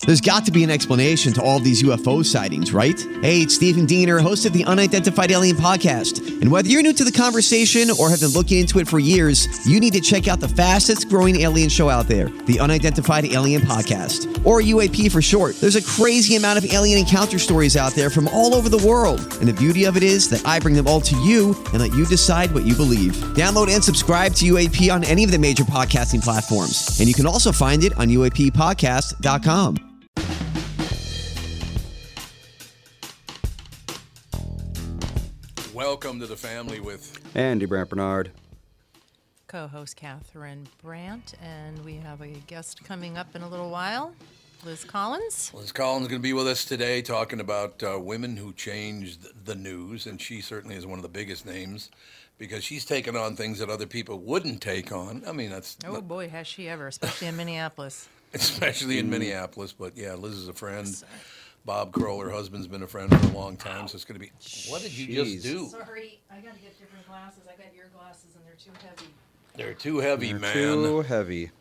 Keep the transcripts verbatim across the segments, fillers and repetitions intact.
There's got to be an explanation to all these U F O sightings, right? Hey, it's Stephen Diener, host of the Unidentified Alien Podcast. And whether you're new to the conversation or have been looking into it for years, you need to check out the fastest growing alien show out there, the Unidentified Alien Podcast, or U A P for short. There's a crazy amount of alien encounter stories out there from all over the world. And the beauty of it is that I bring them all to you and let you decide what you believe. Download and subscribe to U A P on any of the major podcasting platforms. And you can also find it on U A P podcast dot com. Welcome to the family with Andy Brandt Bernard, co-host Catherine Brandt, and we have a guest coming up in a little while, Liz Collins. Liz Collins is going to be with us today talking about uh, women who changed the news, and she certainly is one of the biggest names because she's taken on things that other people wouldn't take on. I mean, that's... Oh, not, boy, has she ever, especially in Minneapolis. Especially in mm. Minneapolis, but yeah, Liz is a friend. Sorry. Bob Kroll, her husband's been a friend for a long time, so it's going to be... What did you Jeez. just do? Sorry, I got to get different glasses. I got your glasses, and they're too heavy. They're too heavy, They're man. Too heavy.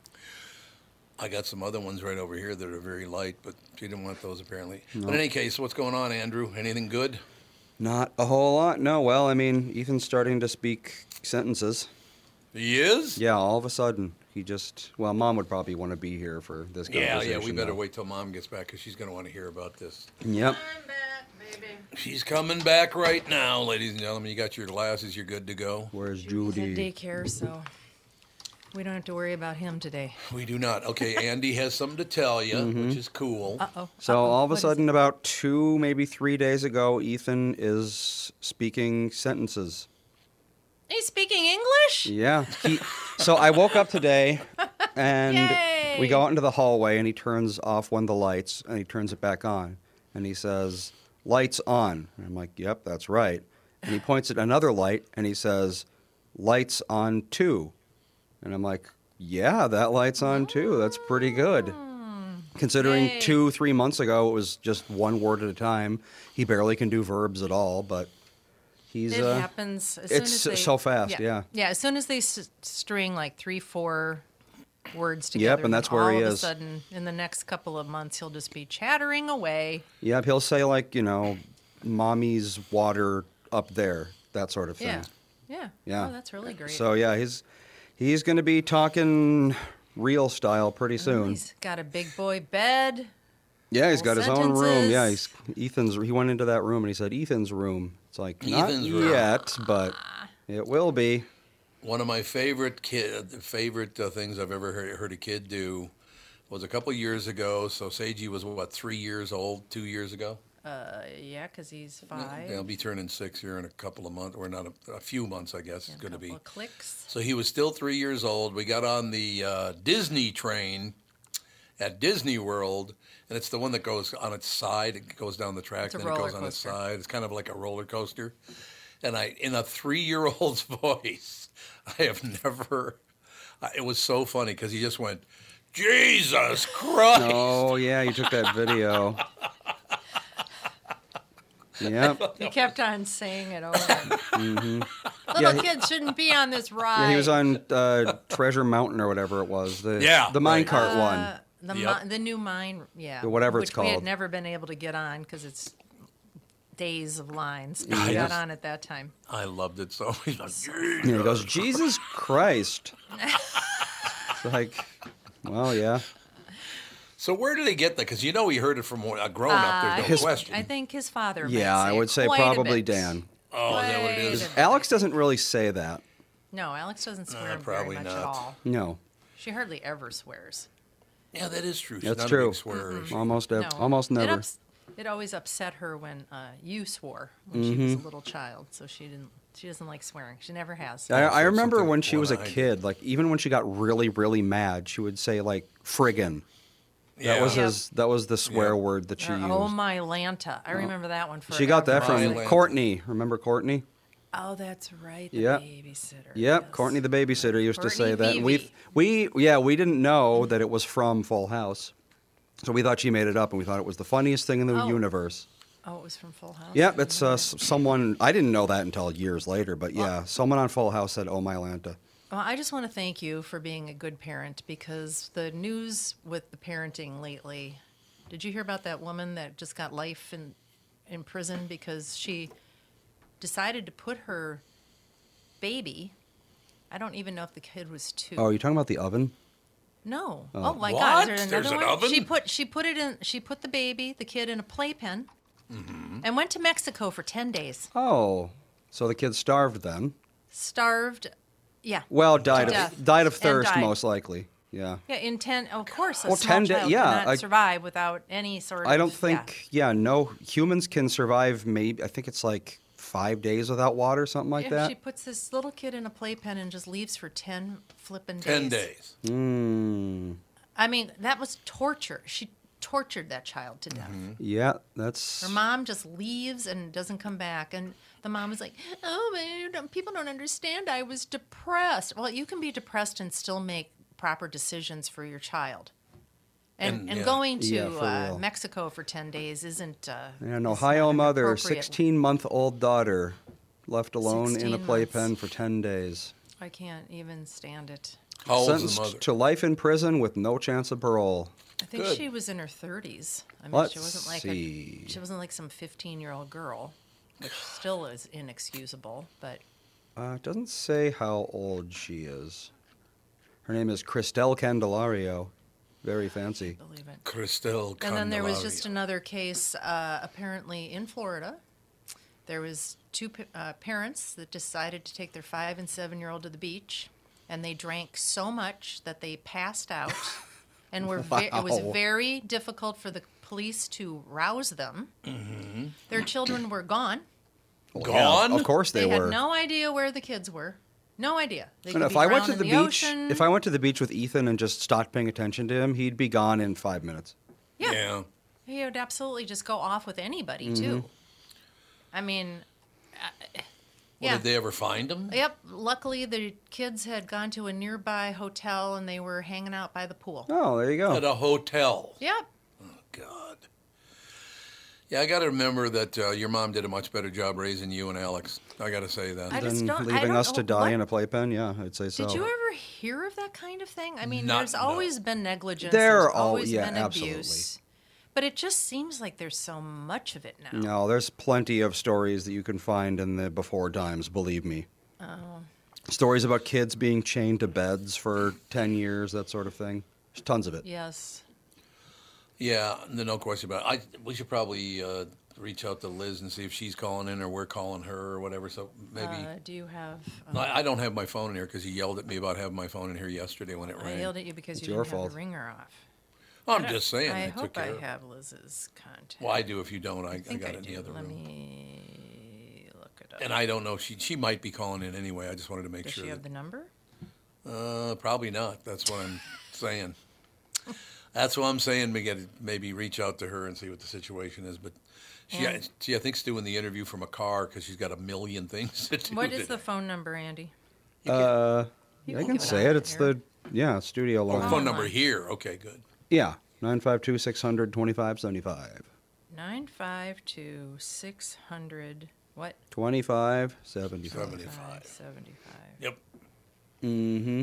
I got some other ones right over here that are very light, but she didn't want those apparently. Nope. But in any case, what's going on, Andrew? Anything good? Not a whole lot. No, well, I mean, Ethan's starting to speak sentences. He is? Yeah, all of a sudden. He just, well, Mom would probably want to be here for this Yeah, conversation. yeah, we better though. wait till Mom gets back because she's going to want to hear about this. Yep. I'm back, baby. She's coming back right now, ladies and gentlemen. You got your glasses. You're good to go. Where's He's Judy? at daycare, so we don't have to worry about him today. We do not. Okay, Andy has something to tell you, Mm-hmm. which is cool. Uh-oh. So Uh-oh. all of a What is sudden, it? about two, maybe three days ago, Ethan is speaking sentences. He's speaking English? Yeah. He, so I woke up today, and Yay! we go out into the hallway, and he turns off one of the lights, and he turns it back on, and he says, "Lights on." And I'm like, "Yep, that's right." And he points at another light, and he says, "Lights on too." And I'm like, "Yeah, that light's on too. That's pretty good." Considering Yay. two, three months ago, it was just one word at a time. He barely can do verbs at all, but he's... It uh, happens as it's soon as they, so fast, yeah. Yeah, as soon as they s- string like three, four words together. Yep, and that's where all he of is. a sudden, in the next couple of months, he'll just be chattering away. Yeah, he'll say like, you know, mommy's water up there, that sort of thing. Yeah, yeah. Yeah. Oh, that's really great. So yeah, he's he's going to be talking real style pretty Oh, soon. he's got a big boy bed. Yeah, he's full got his own room. sentences. Yeah, he's Ethan's. He went into that room and he said Ethan's room. It's like Ethan's not room. yet, but it will be. One of my favorite kid, favorite uh, things I've ever heard, heard a kid do was a couple years ago. So Seiji was, what, three years old, two years ago? Uh, yeah, because he's five. They'll be turning six here in a couple of months, or not a, a few months, I guess, Yeah, it's going to a be. couple of clicks. So he was still three years old. We got on the uh, Disney train at Disney World, and it's the one that goes on its side. It goes down the track, It's a and then it roller goes on its coaster. side. It's kind of like a roller coaster. And I, in a three-year-old's voice, I have never. I- It was so funny because he just went, "Jesus Christ!" Oh yeah, you took that video. Yep. He kept on saying it over. Mm-hmm. Little Yeah, he- kids shouldn't be on this ride. Yeah, he was on uh, Treasure Mountain or whatever it was. The, Yeah, the right. minecart Uh, one. The, Yep. mi- the new mine, yeah. The whatever it's which we had called. never been able to get on because it's days of lines. Yeah. We got on at that time. I loved it so. He's like, Yeah, he goes, Jesus Christ. It's like, well, yeah. So where did he get that? Because you know he heard it from a grown-up. There's no His- question. I think his father might Yeah, I say would say quite a probably bit. Dan. Oh, is that what it Quite is? a bit. Alex doesn't really say that. No, Alex doesn't swear Uh, very probably much not. at all. No, She hardly ever swears. Yeah, that is true. She's that's not true. a big swearer. is she? Almost, ev- No. almost It, never. ups- it always upset her when uh, you swore when she Mm-hmm. was a little child. So she didn't. She doesn't like swearing. She never has. I, I Also remember something when she was a one-eyed. kid, like even when she got really, really mad, she would say like friggin'. That Yeah. was Yep. his. That was the swear Yeah. word that she Or, used. oh my Lanta! I remember that one. she got that My from Lanta. Courtney. Remember Courtney? Oh, that's right. The Yep. babysitter. Yep, yes. Courtney the babysitter used to say Courtney that. And we, Beebe. we, yeah, we didn't know that it was from Full House, so we thought she made it up, and we thought it was the funniest thing in the Oh. universe. Oh, it was from Full House. Yep, I it's didn't know uh, that. s- someone. I didn't know that until years later, but yeah, someone on Full House said, "Oh my Lanta." Well, I just want to thank you for being a good parent because the news with the parenting lately Did you hear about that woman that just got life in in prison because she decided to put her baby, I don't even know if the kid was two. Oh, are you talking about the oven? No. Oh, my What? God! Is there another There's an one? oven? She put she put it in. She put the baby, the kid, in a playpen, Mm-hmm. and went to Mexico for ten days. Oh, so the kid starved then? Starved. Yeah. Well, died Death. of died of And thirst, died. most likely. Yeah. Yeah. In ten. Of course, a Well, small ten da- child yeah, cannot I- survive without any sort of. I don't yeah. think. Yeah. no humans can survive. Maybe I think it's like five days without water, something like Yeah, that. she puts this little kid in a playpen and just leaves for ten flippin' days. Ten days. Mm, I mean, that was torture. She tortured that child to death. Mm-hmm. yeah, that's. Her mom just leaves and doesn't come back. And the mom is like, oh, man, people don't understand. I was depressed. Well, you can be depressed and still make proper decisions for your child. And, And, and yeah. going to Yeah, for uh, real. Mexico for ten days isn't. Uh, An is Ohio not an mother, appropriate- sixteen-month-old daughter, left alone in a sixteen playpen months. for ten days. I can't even stand it. How old's the Sentenced mother? to life in prison with no chance of parole. I think Good. she was in her thirties. I mean, Let's she wasn't like see. a, she wasn't like some fifteen-year-old girl, which still is inexcusable. But Uh, it doesn't say how old she is. Her name is Cristel Candelario. Very fancy. believe it. Christelle And then there was just Candelario. another case, uh, apparently in Florida. There was two pa- uh, parents that decided to take their five and seven-year-old to the beach, and they drank so much that they passed out, and were ve- it was Wow. very difficult for the police to rouse them. Mm-hmm. Their children were gone. Well, Gone? yeah, of course they, They, were. had no idea where the kids were. No idea. They And could if be I went to drowned the, in the beach, ocean. if I went to the beach with Ethan and just stopped paying attention to him, he'd be gone in five minutes. yeah. Yeah. He would absolutely just go off with anybody Mm-hmm. too. I mean, uh, Well, yeah. did they ever find him? Yep. Luckily, the kids had gone to a nearby hotel and they were hanging out by the pool. Oh, there you go. At a hotel. Yep. God. Yeah, I got to remember that uh, your mom did a much better job raising you and Alex. I got to say that. I just Than don't- I leaving don't us to know die what- in a playpen, yeah, I'd say so. Did you ever hear of that kind of thing? I mean, Not- there's no. always been negligence. There there's al- always yeah, been abuse. But it just seems like there's so much of it now. No, there's plenty of stories that you can find in the before times, believe me. Oh. Stories about kids being chained to beds for ten years, that sort of thing. There's tons of it. Yes. Yeah, no, no question about it. I, we should probably uh, reach out to Liz and see if she's calling in or we're calling her or whatever. So maybe. Uh, do you have? No, Uh, I I don't have my phone in here because he yelled at me about having my phone in here yesterday when it I rang. yelled at you because It's you your didn't have fault. the ringer off. I'm I just saying. I I took hope care I of it. have Liz's contact. Well, I do. If you don't, I, I, think got I it in do. the other Let room. me look it up. And I don't know. She she might be calling in anyway. I just wanted to make Does sure. she have that- the number? Uh, probably not. That's what I'm saying. That's what I'm saying. We get maybe reach out to her and see what the situation is. But she, And- she I think's doing the interview from a car because she's got a million things to do. What is today. the phone number, Andy? Uh, You I can can give it say out it. It's here. the, yeah, studio Oh, line. phone number line. here. Okay, good. Yeah, nine five two, six hundred, twenty-five seventy-five. Nine five two six hundred what? twenty-five seventy-five. Seventy-five. Seventy-five. Yep. Mm-hmm.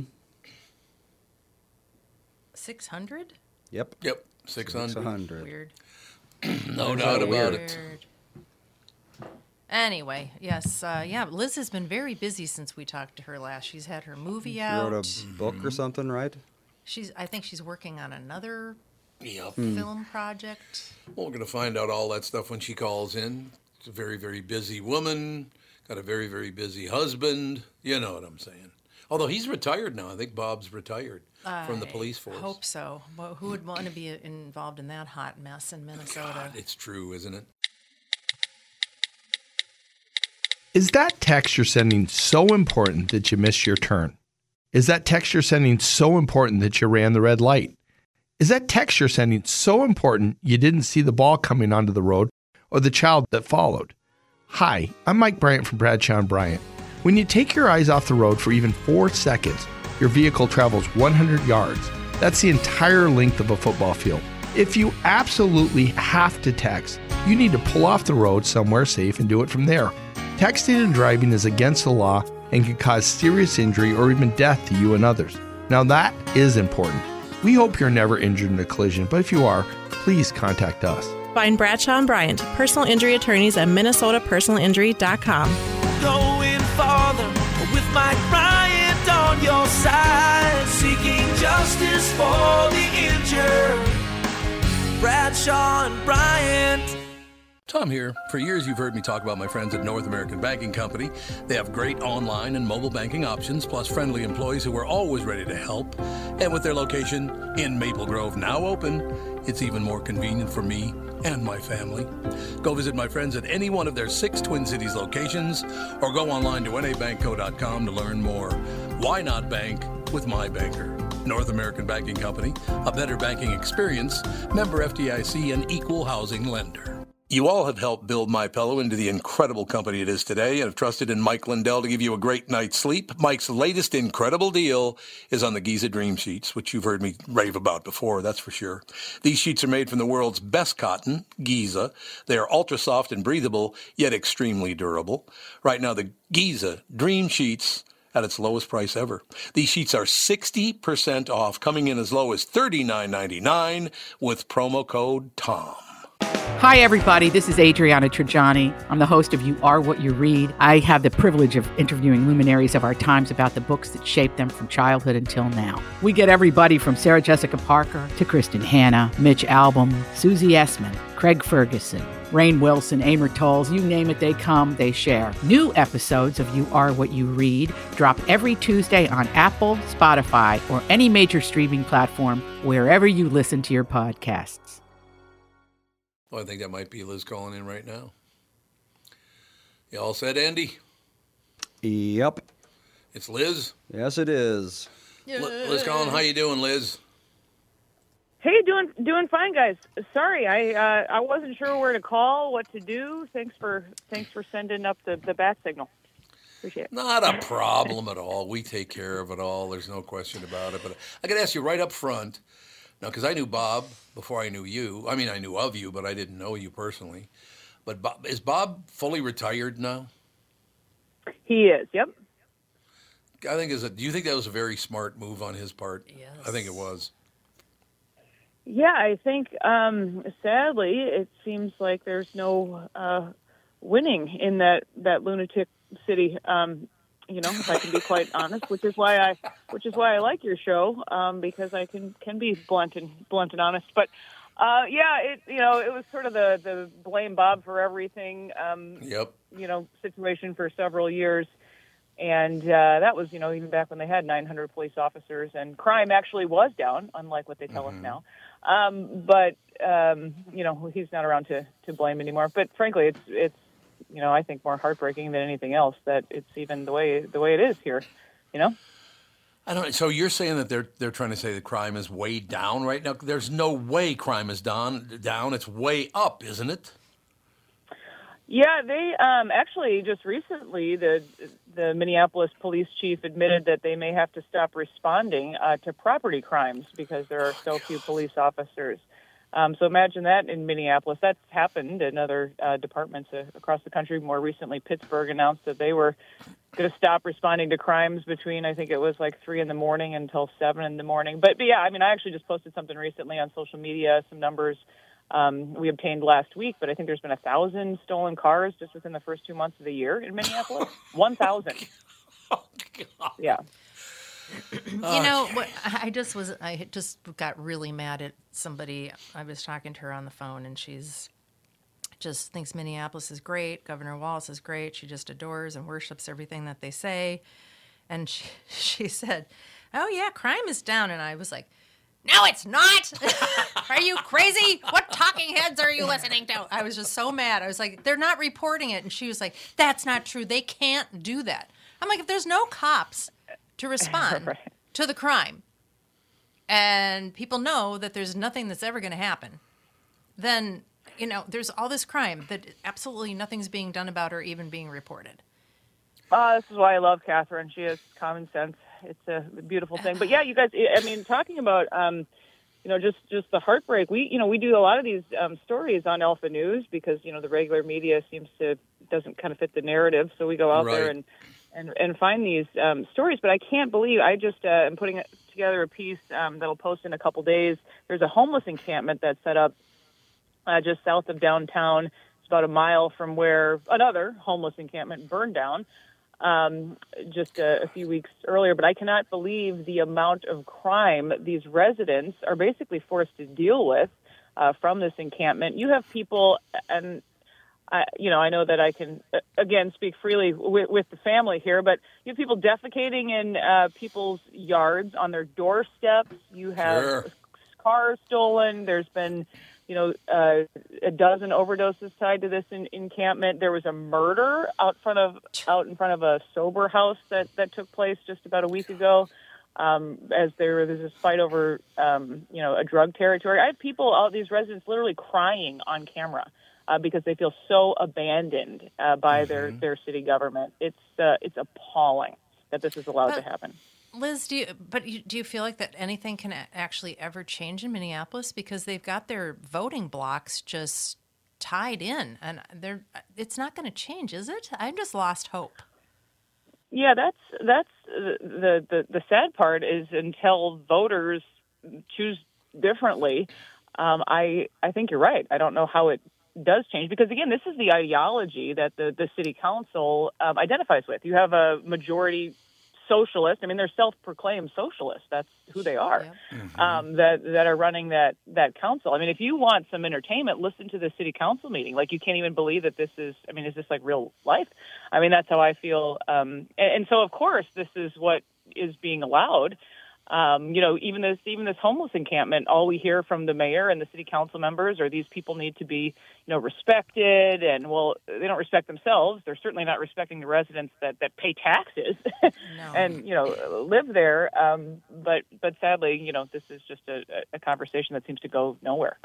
Six hundred? Yep. Yep. Six hundred. hundred. Weird. No doubt about weird. it. Weird. Anyway, yes, uh, yeah. Liz has been very busy since we talked to her last. She's had her movie She out. wrote a book or something, right? She's, I think, she's working on another Yep. film project. Well, we're going to find out all that stuff when she calls in. She's a very, very busy woman. Got a very, very busy husband. You know what I'm saying. Although he's retired now. I think Bob's retired from the I police force. Hope so. Well, who would want to be involved in that hot mess in Minnesota? God, it's true, isn't it? Is that text you're sending so important that you missed your turn? Is that text you're sending so important that you ran the red light? Is that text you're sending so important you didn't see the ball coming onto the road or the child that followed? Hi, I'm Mike Bryant from Bradshaw and Bryant. When you take your eyes off the road for even four seconds, your vehicle travels one hundred yards. That's the entire length of a football field. If you absolutely have to text, you need to pull off the road somewhere safe and do it from there. Texting and driving is against the law and can cause serious injury or even death to you and others. Now that is important. We hope you're never injured in a collision, but if you are, please contact us. Find Bradshaw and Bryant, personal injury attorneys at minnesota personal injury dot com. Going farther with Mike Bryant on your side, seeking justice for the injured. Bradshaw and Bryant. Tom here. For years, you've heard me talk about my friends at North American Banking Company. They have great online and mobile banking options, plus friendly employees who are always ready to help. And with their location in Maple Grove now open, it's even more convenient for me and my family. Go visit my friends at any one of their six Twin Cities locations or go online to N A bank co dot com to learn more. Why not bank with my banker? North American Banking Company, a better banking experience, member F D I C, and equal housing lender. You all have helped build MyPillow into the incredible company it is today and have trusted in Mike Lindell to give you a great night's sleep. Mike's latest incredible deal is on the Giza Dream Sheets, which you've heard me rave about before, that's for sure. These sheets are made from the world's best cotton, Giza. They are ultra soft and breathable, yet extremely durable. Right now, the Giza Dream Sheets at its lowest price ever. These sheets are sixty percent off, coming in as low as thirty-nine ninety-nine with promo code TOM. Hi, everybody. This is Adriana Trajani. I'm the host of You Are What You Read. I have the privilege of interviewing luminaries of our times about the books that shaped them from childhood until now. We get everybody from Sarah Jessica Parker to Kristen Hanna, Mitch Albom, Susie Essman, Craig Ferguson, Rainn Wilson, Amor Tolls, you name it, they come, they share. New episodes of You Are What You Read drop every Tuesday on Apple, Spotify, or any major streaming platform wherever you listen to your podcasts. Well, I think that might be Liz calling in right now. You all set, Andy? Yep. It's Liz? Yes, it is. L- Liz calling, how you doing, Liz? Hey, doing doing fine, guys. Sorry, I uh, I wasn't sure where to call, what to do. Thanks for thanks for sending up the, the bat signal. Appreciate it. Not a problem at all. We take care of it all. There's no question about it. But I got to ask you right up front, now, because I knew Bob before I knew you. I mean, I knew of you, but I didn't know you personally. But Bob, is Bob fully retired now? He is, yep. I think is a, do you think that was a very smart move on his part? Yes. I think it was. Yeah, I think, um, sadly, it seems like there's no uh, winning in that, that lunatic city, um, you know, if I can be quite honest, which is why I which is why I like your show, um, because I can, can be blunt and blunt and honest. But, uh, yeah, it you know, it was sort of the, the blame Bob for everything, um, Yep. you know, situation for several years. And uh, that was, you know, even back when they had nine hundred police officers, and crime actually was down, unlike what they tell Mm-hmm. us now. Um, but, um, you know, he's not around to, to blame anymore. But frankly, it's, it's, you know, I think more heartbreaking than anything else that it's even the way the way it is here, you know? I don't. So you're saying that they're they're trying to say that crime is way down right now? There's no way crime is down. Down. It's way up, isn't it? Yeah, they um, actually just recently the the Minneapolis police chief admitted that they may have to stop responding uh, to property crimes because there are so few police officers. Um, so imagine that in Minneapolis. That's happened in other uh, departments uh, across the country. More recently, Pittsburgh announced that they were going to stop responding to crimes between, I think it was like three in the morning until seven in the morning. But, but yeah, I mean, I actually just posted something recently on social media, some numbers um, we obtained last week, but I think there's been a thousand stolen cars just within the first two months of the year in Minneapolis. One thousand. Oh, God. Yeah. You know what? I just was. I just got really mad at somebody. I was talking to her on the phone, and she's just thinks Minneapolis is great. Governor Wallace is great. She just adores and worships everything that they say. And she she said, "Oh yeah, crime is down." And I was like, "No, it's not. Are you crazy? What talking heads are you listening to?" I was just so mad. I was like, "They're not reporting it." And she was like, "That's not true. They can't do that." I'm like, if there's no cops to respond Right. to the crime, and people know that there's nothing that's ever going to happen, then, you know, there's all this crime that absolutely nothing's being done about or even being reported. Uh, this is why I love Catherine. She has common sense. It's a beautiful thing. But yeah, you guys, I mean, talking about, um, you know, just, just the heartbreak. We, you know, we do a lot of these um, stories on Alpha News because, you know, the regular media seems to, doesn't kind of fit the narrative. So we go out Right. there and, and, and find these um, stories. But I can't believe, I just uh, am putting together a piece um, that'll post in a couple days. There's a homeless encampment that's set up uh, just south of downtown. It's about a mile from where another homeless encampment burned down um, just a, a few weeks earlier. But I cannot believe the amount of crime these residents are basically forced to deal with uh, from this encampment. You have people, and I, you know, I know that I can, uh, again, speak freely with, with the family here, but you have people defecating in uh, people's yards, on their doorsteps. You have Sure. cars stolen. There's been, you know, uh, a dozen overdoses tied to this in, encampment. There was a murder out front of out in front of a sober house that, that took place just about a week ago. Um, as there was this fight over, um, you know, a drug territory. I have people, all these residents, literally crying on camera uh, because they feel so abandoned uh, by mm-hmm. their, their city government. It's uh, it's appalling that this is allowed but, to happen. Liz, do you, but you, do you feel like that anything can a- actually ever change in Minneapolis, because they've got their voting blocks just tied in, and they're it's not going to change, is it? I've just lost hope. Yeah, that's that's the, the the sad part is until voters choose differently. Um, I I think you're right. I don't know how it does change, because again, this is the ideology that the the city council um, identifies with. You have a majority socialist. I mean, they're self-proclaimed socialists. That's who they are. Yep. Mm-hmm. Um, that that are running that that council. I mean, if you want some entertainment, listen to the city council meeting. Like, you can't even believe that this is. I mean, is this like real life? I mean, that's how I feel. Um, and, and so, of course, this is what is being allowed. Um, you know, even this even this homeless encampment, all we hear from the mayor and the city council members are these people need to be, you know, respected. And, well, they don't respect themselves. They're certainly not respecting the residents that, that pay taxes No. and, you know, live there. Um, but but sadly, you know, this is just a, a conversation that seems to go nowhere.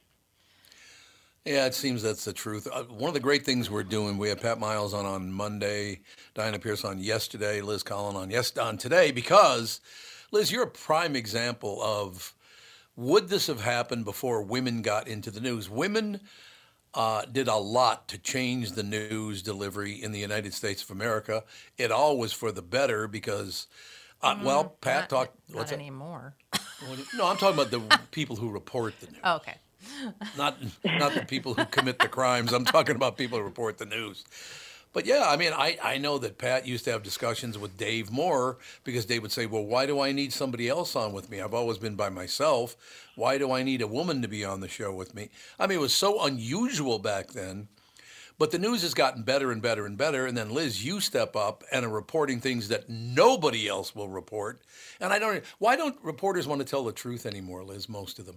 Yeah, it seems that's the truth. Uh, one of the great things we're doing, we have Pat Miles on on Monday, Diana Pierce on yesterday, Liz Collin on yes on today, because Liz, you're a prime example of, would this have happened before women got into the news? Women uh, did a lot to change the news delivery in the United States of America. It all was for the better because, uh, mm, well, Pat not, talked. Not what's anymore. No, I'm talking about the people who report the news. Oh, okay. Not not the people who commit the crimes. I'm talking about people who report the news. But yeah, I mean, I, I know that Pat used to have discussions with Dave Moore, because Dave would say, well, why do I need somebody else on with me? I've always been by myself. Why do I need a woman to be on the show with me? I mean, it was so unusual back then. But the news has gotten better and better and better. And then, Liz, you step up and are reporting things that nobody else will report. And I don't, why don't reporters want to tell the truth anymore, Liz, most of them?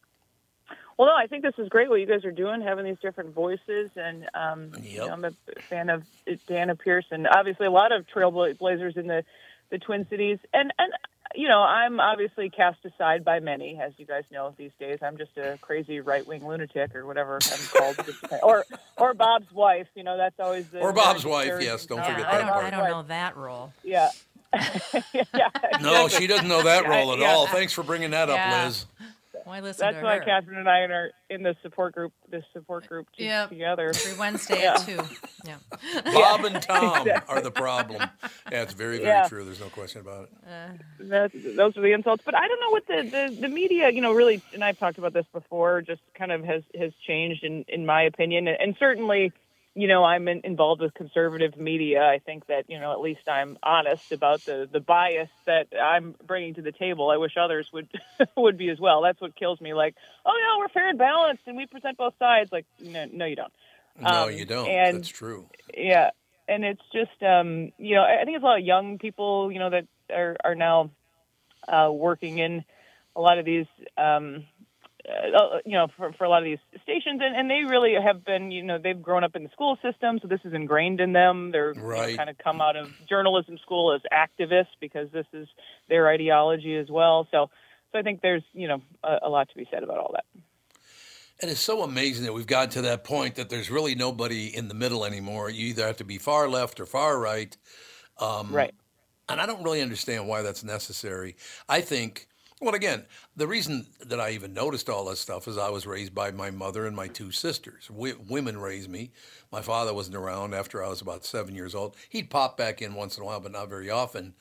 Well, no, I think this is great what you guys are doing, having these different voices. And um, Yep. you know, I'm a fan of Diana Pierce, and obviously a lot of trailblazers in the, the Twin Cities. And, and, you know, I'm obviously cast aside by many, as you guys know these days. I'm just a crazy right-wing lunatic or whatever I'm called. or or Bob's wife, you know, that's always the... Or Bob's wife, yes, don't Yeah, forget I that don't, part. I don't know that role. Yeah. yeah, No, exactly. she doesn't know that role at Yeah. all. Thanks for bringing that Yeah. up, Liz. Why listen That's to why her? Catherine and I are in the support group, this support group t- Yep. together. Every Wednesday Yeah. at two. Yeah. Bob and Tom are the problem. Yeah, it's very, very Yeah. true. There's no question about it. That's, those are the insults. But I don't know what the, the, the media, you know, really, and I've talked about this before, just kind of has, has changed in, in my opinion. And certainly, you know, I'm in, involved with conservative media. I think that, you know, at least I'm honest about the, the bias that I'm bringing to the table. I wish others would would be as well. That's what kills me. Like, oh, no, we're fair and balanced and we present both sides. Like, no, no you don't. No, Um, you don't. and- That's true. Yeah. And it's just, um, you know, I think it's a lot of young people, you know, that are, are now uh, working in a lot of these, um, uh, you know, for, for a lot of these stations. And, and they really have been, you know, they've grown up in the school system. So this is ingrained in them. They're Right. you know, kind of come out of journalism school as activists because this is their ideology as well. So, so I think there's, you know, a, a lot to be said about all that. And it's so amazing that we've gotten to that point that there's really nobody in the middle anymore. You either have to be far left or far right. Um, Right. And I don't really understand why that's necessary. I think, well, again, the reason that I even noticed all this stuff is I was raised by my mother and my two sisters. W- women raised me. My father wasn't around after I was about seven years old. He'd pop back in once in a while, but not very often.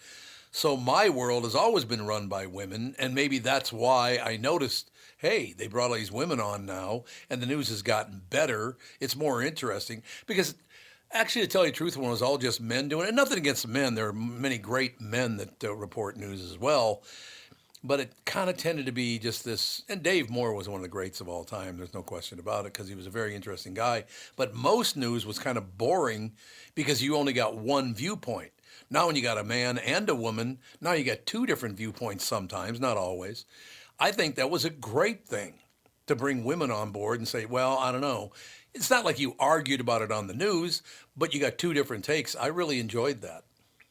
So my world has always been run by women, and maybe that's why I noticed, hey, they brought all these women on now, and the news has gotten better. It's more interesting because actually, to tell you the truth, when it was all just men doing it, and nothing against men, there are many great men that uh, report news as well, but it kind of tended to be just this, and Dave Moore was one of the greats of all time, there's no question about it, because he was a very interesting guy, but most news was kind of boring because you only got one viewpoint. Now when you got a man and a woman, now you got two different viewpoints sometimes, not always. I think that was a great thing to bring women on board and say, well, I don't know. It's not like you argued about it on the news, but you got two different takes. I really enjoyed that.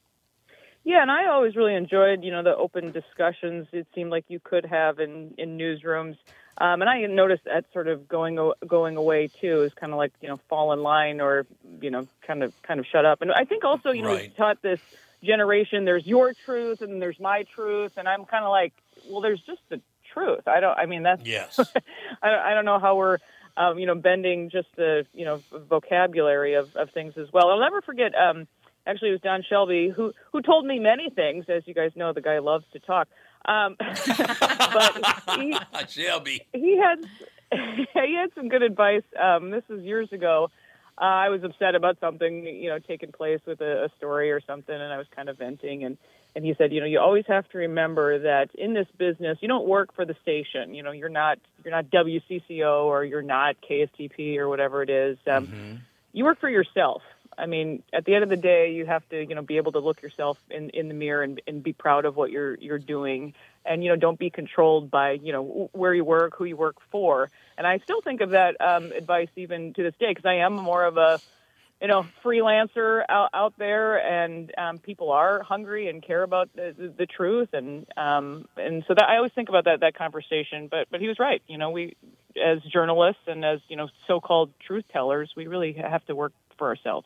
Yeah, and I always really enjoyed, you know, the open discussions it seemed like you could have in, in newsrooms. Um, and I noticed that sort of going going away, too, is kind of like, you know, fall in line or, you know, kind of kind of shut up. And I think also, you know, Right. it's taught this generation, there's your truth and there's my truth. And I'm kind of like, well, there's just the truth. I don't, I mean, that's, Yes. I, don't, I don't know how we're, um, you know, bending just the, you know, vocabulary of, of things as well. I'll never forget, um, actually, it was Don Shelby who, who told me many things. As you guys know, the guy loves to talk. Um, but he, Shelby. he had he had some good advice. Um, this was years ago. Uh, I was upset about something, you know, taking place with a, a story or something, and I was kind of venting. And, and he said, you know, you always have to remember that in this business, you don't work for the station. You know, you're not you're not W C C O or you're not K S T P or whatever it is. Um, Mm-hmm. You work for yourself. I mean, at the end of the day, you have to, you know, be able to look yourself in, in the mirror and, and be proud of what you're you're doing. And, you know, don't be controlled by, you know, where you work, who you work for. And I still think of that um, advice even to this day because I am more of a, you know, freelancer out, out there, and um, people are hungry and care about the, the, the truth. And um, and so that, I always think about that that conversation. But but he was right. You know, we as journalists and as, you know, so-called truth tellers, we really have to work for ourselves.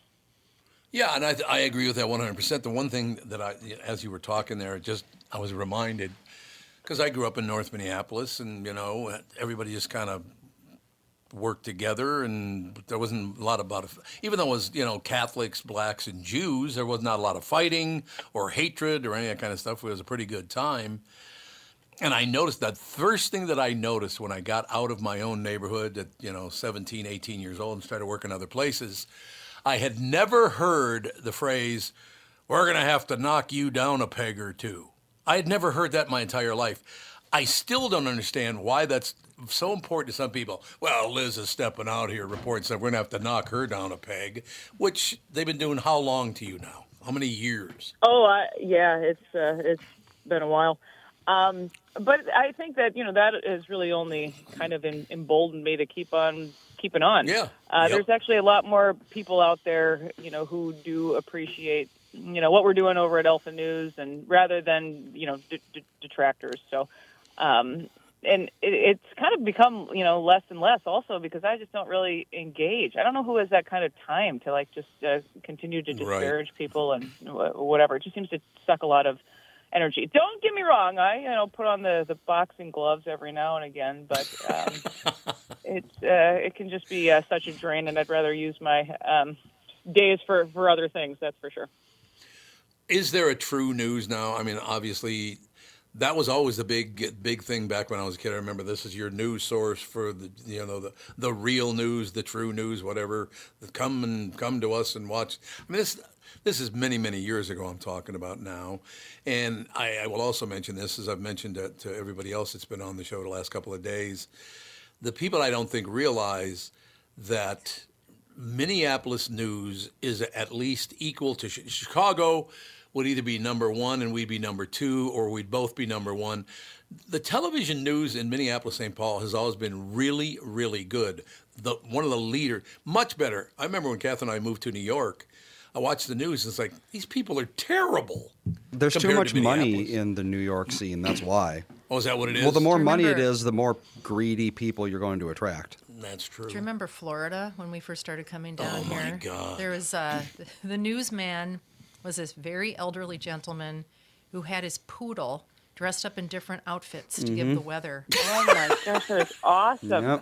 Yeah, and I, I agree with that one hundred percent. The one thing that I, as you were talking there, just I was reminded, because I grew up in North Minneapolis, and, you know, everybody just kind of worked together, and there wasn't a lot about it. Even though it was, you know, Catholics, blacks, and Jews, there was not a lot of fighting or hatred or any of that kind of stuff. It was a pretty good time. And I noticed that first thing that I noticed when I got out of my own neighborhood at, you know, seventeen, eighteen years old and started working other places, I had never heard the phrase, we're going to have to knock you down a peg or two. I had never heard that my entire life. I still don't understand why that's so important to some people. Well, Liz is stepping out here reporting stuff. We're going to have to knock her down a peg, which they've been doing how long to you now? How many years? Oh, uh, yeah, it's uh, it's been a while. Um, but I think that, you know, that has really only kind of in, emboldened me to keep on keeping on. Yeah. Uh, Yep. There's actually a lot more people out there, you know, who do appreciate, you know, what we're doing over at Alpha News, and rather than, you know, d- d- detractors. So, um, and it, it's kind of become, you know, less and less also because I just don't really engage. I don't know who has that kind of time to, like, just uh, continue to disparage Right. people and wh- whatever. It just seems to suck a lot of energy. Don't get me wrong. I, you know, put on the, the boxing gloves every now and again, but um, it's uh, it can just be uh, such a drain, and I'd rather use my um, days for, for other things. That's for sure. Is there a true news now? I mean, obviously, that was always the big big thing back when I was a kid. I remember this is your news source for the you know the the real news, the true news, whatever. Come and come to us and watch. I mean, this this is many many years ago. I'm talking about now, and I, I will also mention this as I've mentioned it to everybody else that's been on the show the last couple of days. The people I don't think realize that Minneapolis news is at least equal to Ch- Chicago. Would either be number one and we'd be number two, or we'd both be number one. The television news in Minneapolis, Saint Paul has always been really, really good. The one of the leaders, much better. I remember when Kath and I moved to New York, I watched the news and it's like, these people are terrible. There's too compared much to money Minneapolis. in the New York scene. That's why. Oh, is that what it is? Well, the more Do you money it remember- is, the more greedy people you're going to attract. That's true. Do you remember Florida when we first started coming down Oh, my here? God. There was uh, the newsman was this very elderly gentleman who had his poodle dressed up in different outfits to give the weather. Oh my gosh, that's awesome. Yep.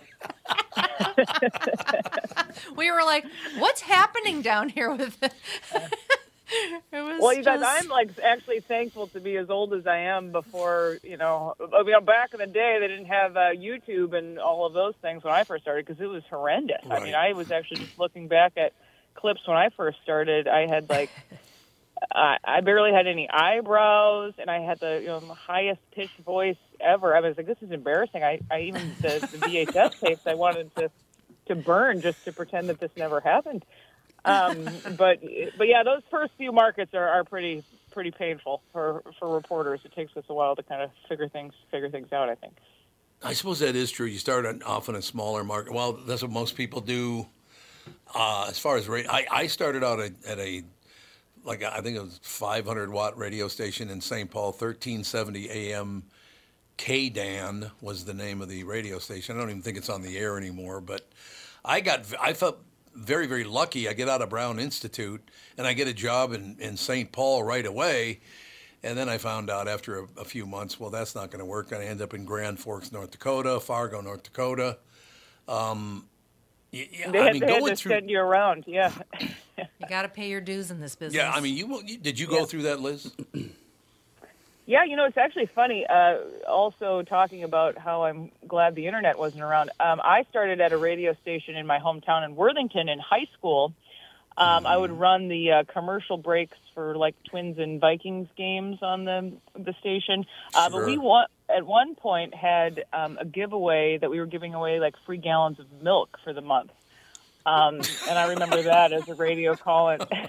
We were like, "What's happening down here with?" It was Well, you guys, just- I'm like actually thankful to be as old as I am. Before, you know, you know, back in the day, they didn't have uh, YouTube and all of those things when I first started because it was horrendous. I mean, Right. I was actually just looking back at clips when I first started. I had like, I, I barely had any eyebrows, and I had the you know the highest pitched voice ever. I was like, this is embarrassing. I, I even the, the V H S tapes I wanted to to burn just to pretend that this never happened. Um, but but yeah, those first few markets are, are pretty pretty painful for, for reporters. It takes us a while to kind of figure things figure things out, I think. I suppose that is true. You start on, off in a smaller market. Well, that's what most people do. Uh, as far as radio, I, I started out at, at a like I think it was five hundred watt radio station in Saint Paul, thirteen seventy A M. K D A N was the name of the radio station. I don't even think it's on the air anymore. But I got I felt very, very lucky. I get out of Brown Institute and I get a job in, in Saint Paul right away. And then I found out after a, a few months, well, that's not going to work. I end up in Grand Forks, North Dakota, Fargo, North Dakota. Um, y- yeah, They I had, mean, they had going to through. send you around, yeah. You got to pay your dues in this business. Yeah, I mean, you, you did you go Yeah. through that, Liz? Yeah, you know, it's actually funny. Uh, also talking about how I'm glad the internet wasn't around. Um, I started at a radio station in my hometown in Worthington in high school. Um, I would run the uh, commercial breaks for like Twins and Vikings games on the the station. Uh, Sure. But we wa- at one point had um, a giveaway that we were giving away like free gallons of milk for the month. Um, and I remember that as a radio call, and, and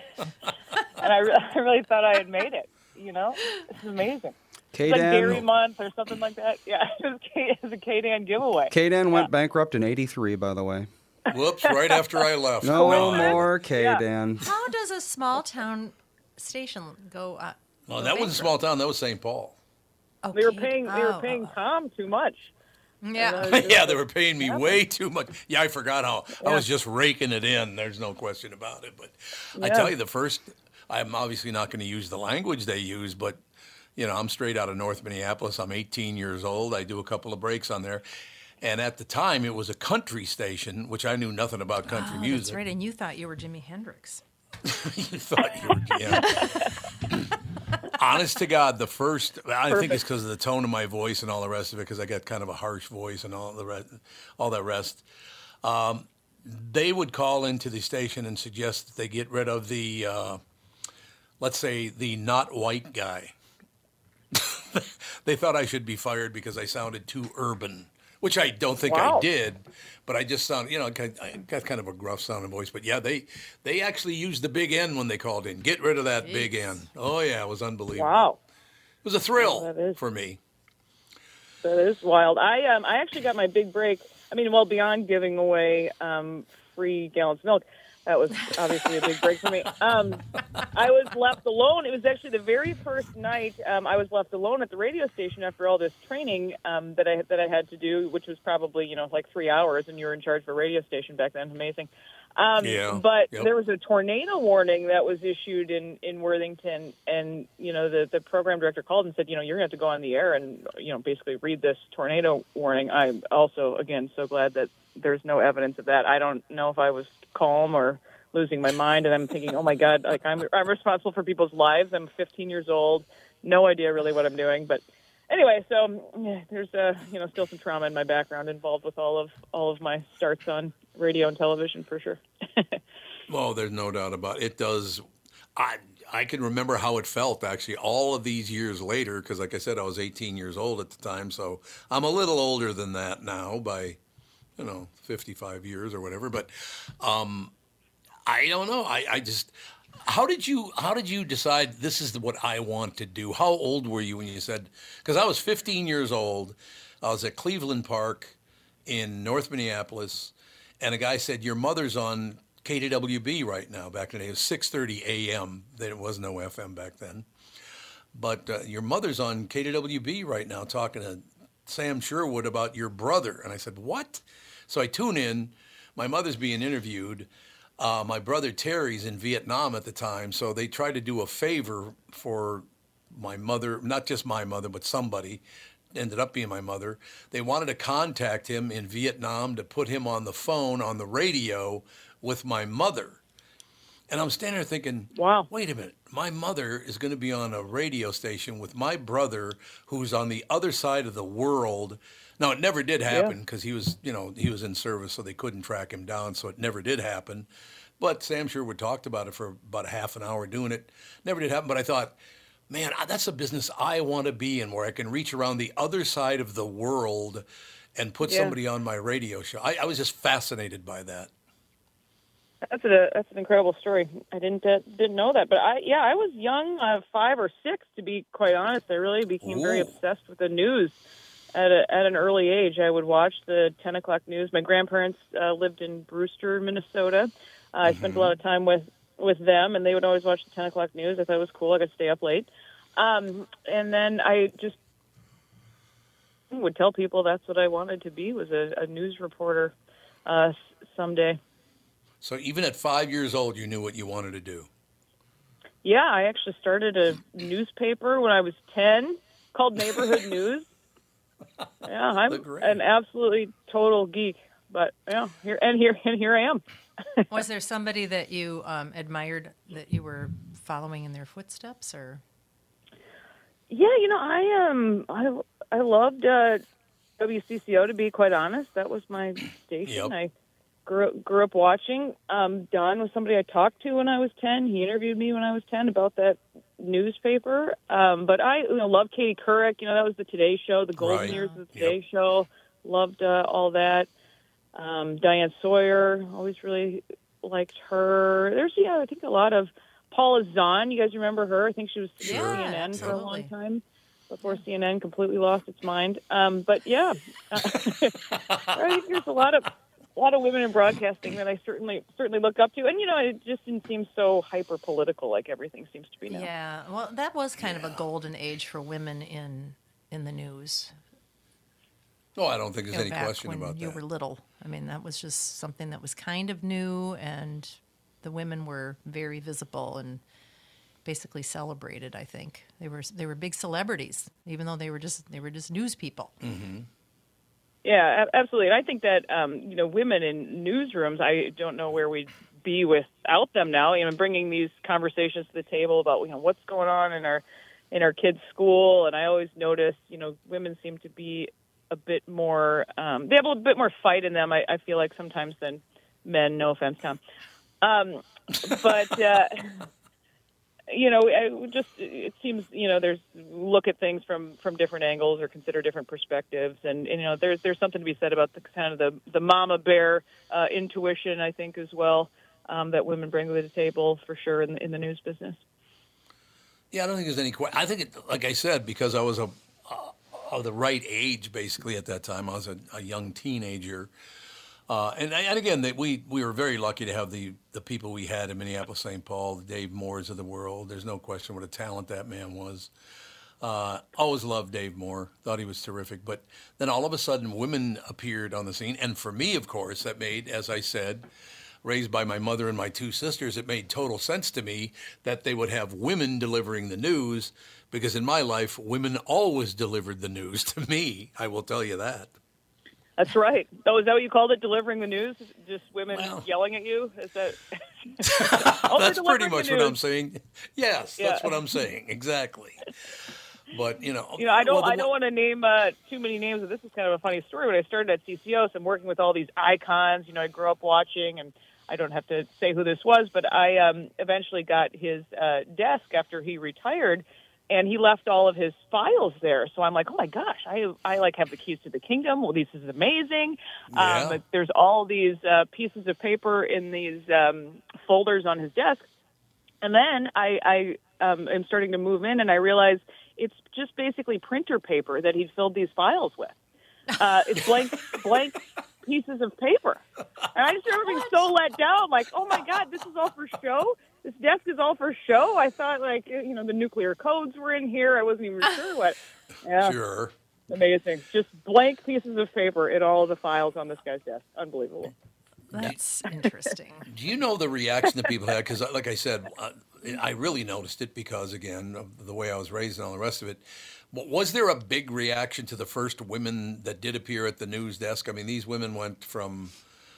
I, re- I really thought I had made it. You know, it's amazing. It's like Dairy K-Dan, Month or something like that. Yeah, it was, K- it was a K D A N giveaway. K-Dan went bankrupt in eighty-three, by the way. Whoops! Right after I left. No God. more K-Dan. How does a small town station go up? Well, that wasn't a small town. That was Saint Paul. They were Okay. paying. They were Oh, paying oh, Tom too much. oh. Yeah. Uh, Yeah, they were paying me way too much. Yeah, I forgot how I was just raking it in. There's no question about it. But I Yeah. tell you, the first, I'm obviously not going to use the language they use, but, you know, I'm straight out of North Minneapolis. I'm eighteen years old. I do a couple of breaks on there. And at the time, it was a country station, which I knew nothing about country Oh, music. that's right. And you thought you were Jimi Hendrix. You thought you were, yeah. Honest to God, the first, I think it's because of the tone of my voice and all the rest of it, because I got kind of a harsh voice and all the rest, all that rest. Um, they would call into the station and suggest that they get rid of the, uh, let's say, the not white guy. They thought I should be fired because I sounded too urban, which I don't think Wow. I did, but I just sound, you know, I got kind of a gruff sounding voice. But yeah, they they actually used the big N when they called in. Get rid of that big N. Oh yeah, it was unbelievable. Wow, It was a thrill that is- for me. that is wild. I um I actually got my big break. I mean, well, beyond giving away um, free gallons of milk, that was obviously a big break for me. Um, I was left alone. It was actually the very first night um, I was left alone at the radio station after all this training um, that I that I had to do, which was probably you know like three hours, and you were in charge of a radio station back then. Amazing. Um, Yeah, But yep. there was a tornado warning that was issued in, in Worthington, and you know the, the program director called and said, you know, you're going to have to go on the air and you know basically read this tornado warning. I'm also again so glad that there's no evidence of that. I don't know if I was calm or losing my mind, and I'm thinking, oh my God, like I'm I'm responsible for people's lives. I'm fifteen years old, no idea really what I'm doing, but. Anyway, so yeah, there's uh, you know still some trauma in my background involved with all of all of my starts on radio and television for sure. Oh, there's no doubt about it. It does. I I can remember how it felt actually all of these years later, because like I said, I was eighteen years old at the time, so I'm a little older than that now by, you know, fifty-five years or whatever. But um, I don't know. I, I just. How did you How did you decide this is what I want to do? How old were you when you said? Because I was fifteen years old. I was at Cleveland Park in North Minneapolis, and a guy said, "Your mother's on K D W B right now." Back in the day, it was six thirty A M. There was no F M back then. But uh, your mother's on K D W B right now talking to Sam Sherwood about your brother. And I said, what? So I tune in. My mother's being interviewed. Uh, my brother Terry's in Vietnam at the time, so they tried to do a favor for my mother, not just my mother, but somebody, ended up being my mother. They wanted to contact him in Vietnam to put him on the phone, on the radio with my mother. And I'm standing there thinking, wow, wait a minute. My mother is going to be on a radio station with my brother who's on the other side of the world. Now, it never did happen because yeah. he was, you know, he was in service, so they couldn't track him down. So it never did happen. But Sam Sherwood talked about it for about a half an hour doing it. Never did happen. But I thought, man, that's a business I want to be in, where I can reach around the other side of the world and put yeah. somebody on my radio show. I, I was just fascinated by that. That's a that's an incredible story. I didn't uh, didn't know that, but I yeah I was young, uh, five or six to be quite honest. I really became Ooh. very obsessed with the news at a, at an early age. I would watch the ten o'clock news. My grandparents uh, lived in Brewster, Minnesota. Uh, I mm-hmm. spent a lot of time with, with them, and they would always watch the ten o'clock news. I thought it was cool. I could stay up late, um, and then I just would tell people that's what I wanted to be, was a, a news reporter uh, someday. So even at five years old, you knew what you wanted to do? Yeah, I actually started a newspaper when I was ten called Neighborhood News. Yeah, I'm an absolutely total geek. But yeah, here and here and here I am. Was there somebody that you um, admired that you were following in their footsteps, or? Yeah, you know, I um, I I loved uh, W C C O, to be quite honest. That was my station. Yep. I grew grew up watching. Um, Don was somebody I talked to when I was ten. He interviewed me when I was ten about that newspaper. Um, but I you know, loved Katie Couric. You know, that was the Today Show, the golden right. years of the Today yep. Show. Loved uh, all that. Um, Diane Sawyer, always really liked her. There's, yeah, I think a lot of Paula Zahn. You guys remember her? I think she was sure. C N N yeah, for a long time before C N N completely lost its mind. Um, but yeah, uh, I think there's a lot of a lot of women in broadcasting that I certainly certainly look up to, and you know, it just didn't seem so hyper political like everything seems to be now. Yeah, well, that was kind yeah. of a golden age for women in in the news. Oh, I don't think there's you know, any back question when about you that. were little. I mean, that was just something that was kind of new, and the women were very visible and basically celebrated. I think they were they were big celebrities, even though they were just they were just news people. Mm-hmm. Yeah, absolutely. And I think that um, you know, women in newsrooms, I don't know where we'd be without them now. You know, bringing these conversations to the table about you know what's going on in our in our kids' school, and I always notice you know women seem to be a bit more, um, they have a bit more fight in them, I, I feel like, sometimes than men. No offense, Tom. Um, but, uh, you know, it just, it seems, you know, there's look at things from, from different angles or consider different perspectives. And, and you know, there's, there's something to be said about the kind of the, the mama bear uh, intuition, I think, as well, um, that women bring to the table for sure in, in the news business. Yeah, I don't think there's any question. I think, it, like I said, because I was a, of the right age, basically, at that time. I was a, a young teenager. Uh, and, and again, they, we, we were very lucky to have the, the people we had in Minneapolis, Saint Paul, the Dave Moores of the world. There's no question what a talent that man was. Uh, always loved Dave Moore. Thought he was terrific. But then all of a sudden, women appeared on the scene. And for me, of course, that made, as I said, raised by my mother and my two sisters, it made total sense to me that they would have women delivering the news, because in my life, women always delivered the news to me. I will tell you that. That's right. Oh, is that what you called it, delivering the news? Just women well, yelling at you? Is that? oh, that's pretty much what I'm saying. Yes, yeah. That's what I'm saying. Exactly. But, you know. You know, I don't, well, the, I don't want to name uh, too many names, but this is kind of a funny story. When I started at C C O, so I'm working with all these icons. You know, I grew up watching, and I don't have to say who this was, but I um, eventually got his uh, desk after he retired, and he left all of his files there. So I'm like, oh my gosh, I I like have the keys to the kingdom. Well, this is amazing. Yeah. Um, there's all these uh, pieces of paper in these um, folders on his desk, and then I, I um, am starting to move in, and I realize it's just basically printer paper that he'd filled these files with. Uh, it's blank blank pieces of paper, and I just remember being so let down. Like, oh my God, this is all for show. This desk is all for show. I thought, like, you know, the nuclear codes were in here. I wasn't even sure what. Yeah. Sure. Amazing. Just blank pieces of paper in all of the files on this guy's desk. Unbelievable. That's interesting. Do you know the reaction that people had? Because, like I said, uh, I really noticed it because, again, of the way I was raised and all the rest of it. Was there a big reaction to the first women that did appear at the news desk? I mean, these women went from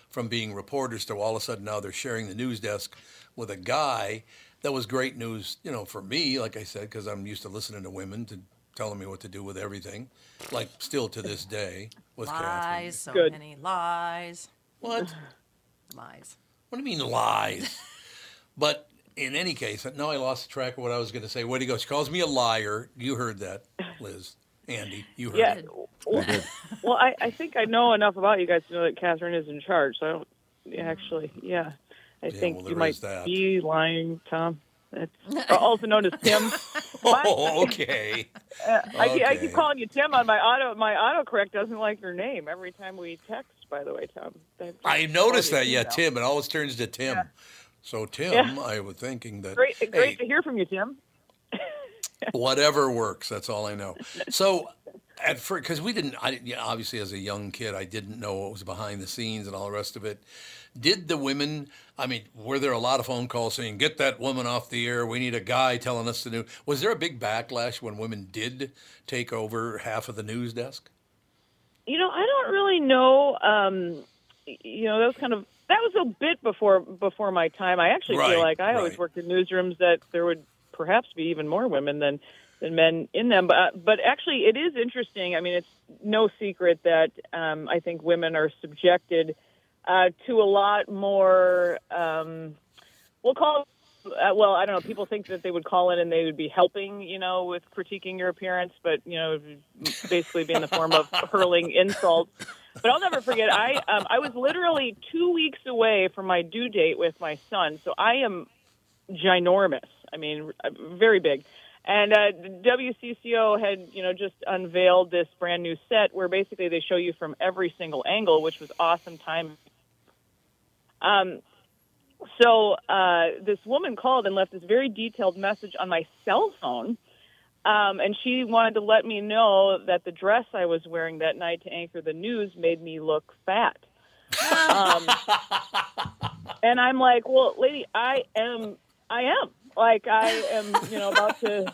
from being reporters to all of a sudden now they're sharing the news desk with a guy. That was great news, you know, for me, like I said, because I'm used to listening to women to telling me what to do with everything, like still to this day with lies, Catherine. so Good. many lies. What? Lies. What do you mean lies? But in any case, now I lost track of what I was going to say. Where'd he go? She calls me a liar. You heard that, Liz. Andy, you heard Yeah. it. Well, well I, I think I know enough about you guys to know that Catherine is in charge. So I don't yeah, actually, yeah. I Yeah, think well, you there might is that. be lying, Tom. That's also known as Tim. Oh, okay. Uh, I, keep, I Okay. keep calling you Tim on my auto. My autocorrect doesn't like your name every time we text. By the way, Tom. They- I noticed call that, you yeah, now. Tim. It always turns to Tim. Yeah. So, Tim, Yeah. I was thinking that, Great, great hey, to hear from you, Tim. whatever works. That's all I know. So, at first, because we didn't, I, yeah, obviously, as a young kid, I didn't know what was behind the scenes and all the rest of it. Did the women, I mean, were there a lot of phone calls saying, get that woman off the air, we need a guy telling us to do? Was there a big backlash when women did take over half of the news desk? You know, I don't really know. Um, you know, that was kind of that was a bit before before my time. I actually Right, feel like I always right. worked in newsrooms that there would perhaps be even more women than than men in them. But but actually, it is interesting. I mean, it's no secret that um, I think women are subjected uh, to a lot more. Um, we'll call it. Uh, well, I don't know. People think that they would call in and they would be helping, you know, with critiquing your appearance, but, you know, basically be in the form of hurling insults. But I'll never forget, I um, I was literally two weeks away from my due date with my son, so I am ginormous. I mean, very big. And uh, W C C O had, you know, just unveiled this brand new set where basically they show you from every single angle, which was awesome time. Um. So uh, this woman called and left this very detailed message on my cell phone, um, and she wanted to let me know that the dress I was wearing that night to anchor the news made me look fat. um, and I'm like, well, lady, I am, I am. Like, I am, you know, about to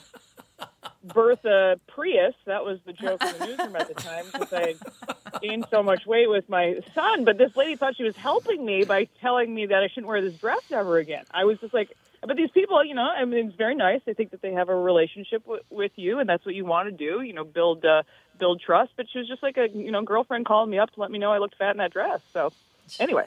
birth a Prius. That was the joke in the newsroom at the time because I gained so much weight with my son. But this lady thought she was helping me by telling me that I shouldn't wear this dress ever again. I was just like, but these people, you know, I mean, it's very nice. They think that they have a relationship w- with you, and that's what you want to do, you know, build uh, build trust. But she was just like a, you know, girlfriend calling me up to let me know I looked fat in that dress. So anyway.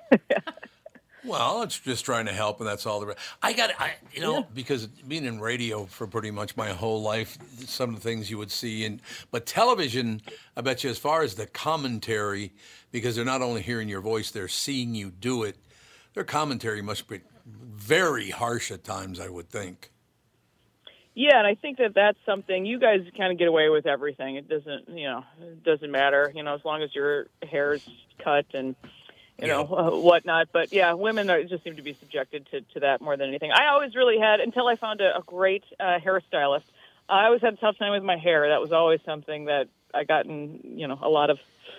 Well, it's just trying to help, and that's all. The I got, I you know, Yeah. because being in radio for pretty much my whole life, some of the things you would see, and but television, I bet you, as far as the commentary, because they're not only hearing your voice, they're seeing you do it. Their commentary must be very harsh at times, I would think. Yeah, and I think that that's something you guys kind of get away with everything. It doesn't, you know, it doesn't matter, you know, as long as your hair's cut and, you know, uh, whatnot. But yeah, women are, just seem to be subjected to, to that more than anything. I always really had, until I found a, a great uh, hairstylist, I always had a tough time with my hair. That was always something that I gotten, you know, a lot of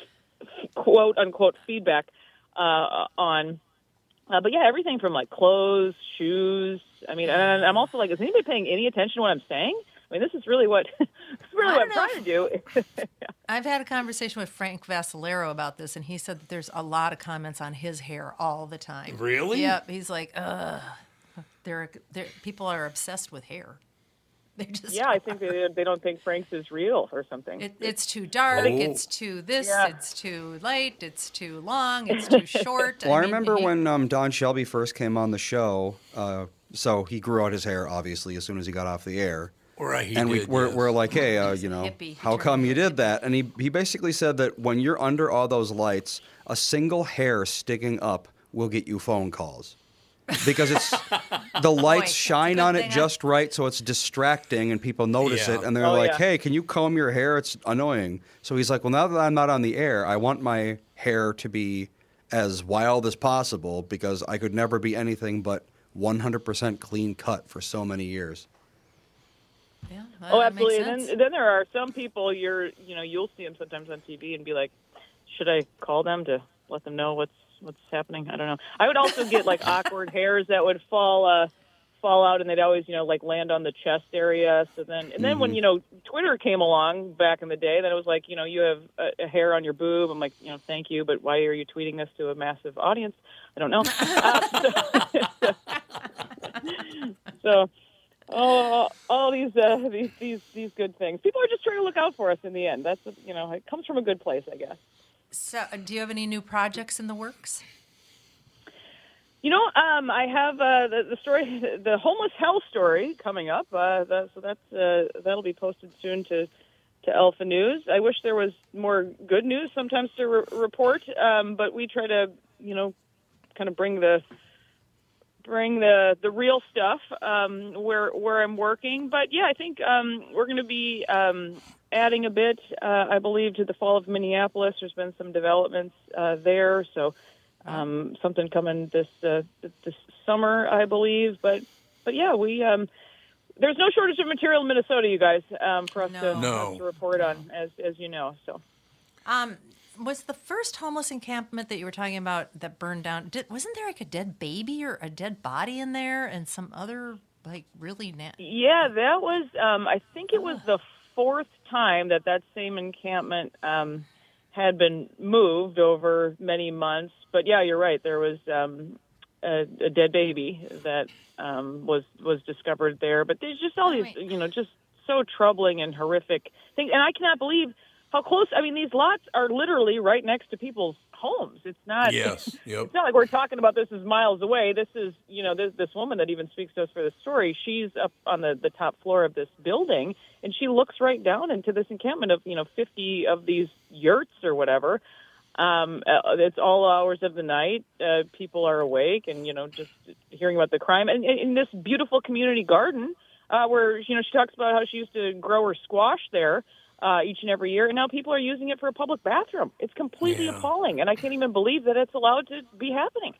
quote unquote feedback uh, on. Uh, but yeah, everything from like clothes, shoes. I mean, and I'm also like, is anybody paying any attention to what I'm saying? I mean, this is really what, this is really I what I'm don't know trying to do. I've had a conversation with Frank Vassalero about this, and he said that there's a lot of comments on his hair all the time. Really? Yep. He's like, ugh. They're, they're, people are obsessed with hair. They just Yeah, I think they, they don't think Frank's is real or something. It, it's too dark. Oh. It's too this. Yeah. It's too light. It's too long. It's too short. Well, I, mean, remember he- when um, Don Shelby first came on the show. Uh, so he grew out his hair, obviously, as soon as he got off the air. Right, he and we, did, we're, yes. we're like, hey, uh, He's you a know, hippie. He how turned come you into a did that? And he, he basically said that when you're under all those lights, a single hair sticking up will get you phone calls. Because it's the lights that's a shine good on thing it I- just right, so it's distracting and people notice Yeah. it, and they're Oh, like, yeah. "Hey, can you comb your hair? It's annoying." So he's like, "Well, now that I'm not on the air, I want my hair to be as wild as possible because I could never be anything but one hundred percent clean cut for so many years." Yeah, Oh, that makes absolutely. And sense. then, then there are some people you're, you know, you'll see them sometimes on T V and be like, should I call them to let them know what's what's happening? I don't know. I would also get like awkward hairs that would fall uh, fall out, and they'd always, you know, like land on the chest area. So then, and then Mm-hmm. when, you know, Twitter came along back in the day, then it was like, you know, you have a, a hair on your boob. I'm like, you know, thank you, but why are you tweeting this to a massive audience? I don't know. uh, so, so oh, all these, uh, these these these good things. People are just trying to look out for us in the end. That's, you know, it comes from a good place, I guess. So, uh, do you have any new projects in the works? You know, um, I have uh, the, the story, the homeless hell story coming up. Uh, that, so that's uh, that'll be posted soon to to Alpha News. I wish there was more good news sometimes to re- report, um, but we try to, you know, kind of bring the bring the the real stuff um, where where I'm working. But yeah, I think um, we're going to be um, adding a bit, uh, I believe, to the Fall of Minneapolis. There's been some developments uh, there, so. Um, something coming this uh, this summer, I believe. But but yeah, we um, there's no shortage of material in Minnesota, you guys, um, for us No. to, No. for us to report on, as as you know. So Um, was the first homeless encampment that you were talking about that burned down? Did, wasn't there like a dead baby or a dead body in there, and some other like really na- yeah, that was um, I think it was the fourth time that that same encampment um, had been moved over many months. But yeah, you're right. There was um, a, a dead baby that um, was was discovered there. But there's just all these, you know, just so troubling and horrific things. And I cannot believe how close. I mean, these lots are literally right next to people's homes. It's not. Yes. Yep. It's not like we're talking about this is miles away. This is, you know, this this woman that even speaks to us for the story. She's up on the, the top floor of this building, and she looks right down into this encampment of, you know, fifty of these yurts or whatever. Um, uh, it's all hours of the night. Uh, people are awake and, you know, just hearing about the crime. And in this beautiful community garden uh, where, you know, she talks about how she used to grow her squash there uh, each and every year. And now people are using it for a public bathroom. It's completely Yeah. appalling. And I can't even believe that it's allowed to be happening.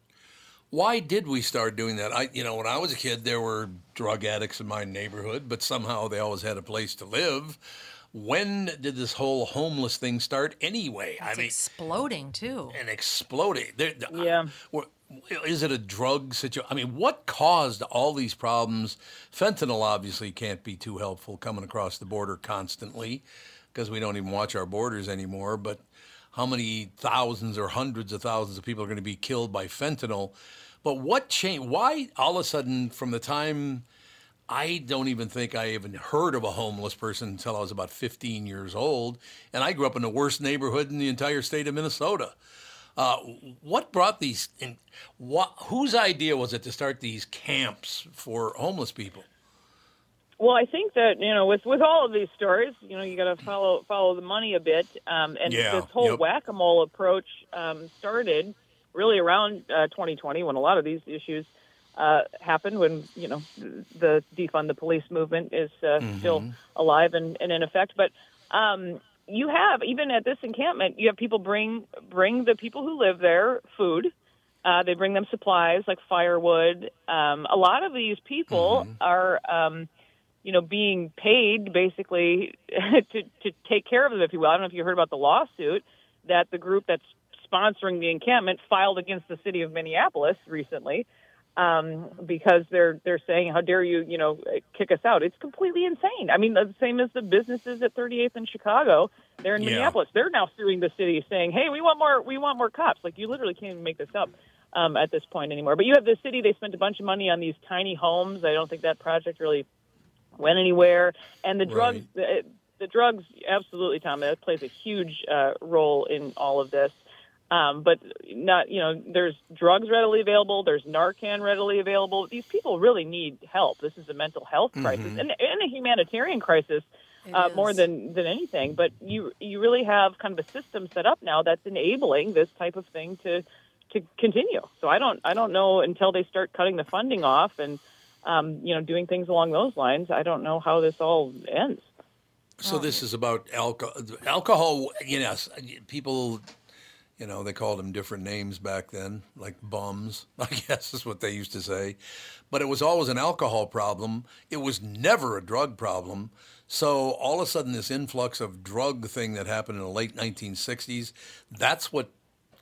Why did we start doing that? I, you know, when I was a kid, there were drug addicts in my neighborhood, but somehow they always had a place to live. When did this whole homeless thing start anyway? It's I mean, exploding too. and exploding. There, Yeah. uh, is it a drug situation? I mean, what caused all these problems? Fentanyl obviously can't be too helpful coming across the border constantly because we don't even watch our borders anymore. But how many thousands or hundreds of thousands of people are going to be killed by fentanyl? But what changed? Why all of a sudden from the time... I don't even think I even heard of a homeless person until I was about fifteen years old, and I grew up in the worst neighborhood in the entire state of Minnesota. Uh, what brought these? In, what, whose idea was it to start these camps for homeless people? Well, I think that, you know, with, with all of these stories, you know, you got to follow follow the money a bit. Um, and Yeah, this whole yep. whack-a-mole approach um, started really around uh, twenty twenty when a lot of these issues uh, happened, when, you know, the defund the police movement is uh, Mm-hmm. still alive and, and in effect. But um, you have, even at this encampment, you have people bring bring the people who live there food. Uh, they bring them supplies like firewood. Um, a lot of these people Mm-hmm. are... Um, you know, being paid basically to, to take care of them, if you will. I don't know if you heard about the lawsuit that the group that's sponsoring the encampment filed against the city of Minneapolis recently, um, because they're they're saying, how dare you, you know, kick us out? It's completely insane. I mean, the same as the businesses at thirty-eighth in Chicago. They're in Yeah. Minneapolis. They're now suing the city, saying, hey, we want more, we want more cops. Like, you literally can't even make this up um, at this point anymore. But you have the city. They spent a bunch of money on these tiny homes. I don't think that project really went anywhere. And the drugs, the, the drugs, absolutely, Tom, that plays a huge uh, role in all of this. Um, but not, you know, there's drugs readily available. There's Narcan readily available. These people really need help. This is a mental health crisis and, and a humanitarian crisis uh, more than, than anything. But you you really have kind of a system set up now that's enabling this type of thing to to continue. So I don't I don't know until they start cutting the funding off and Um, you know, doing things along those lines, I don't know how this all ends. So this is about alcohol. Alcohol, you know, people, you know, they called them different names back then, like bums, I guess is what they used to say. But it was always an alcohol problem. It was never a drug problem. So all of a sudden this influx of drug thing that happened in the late nineteen sixties, that's what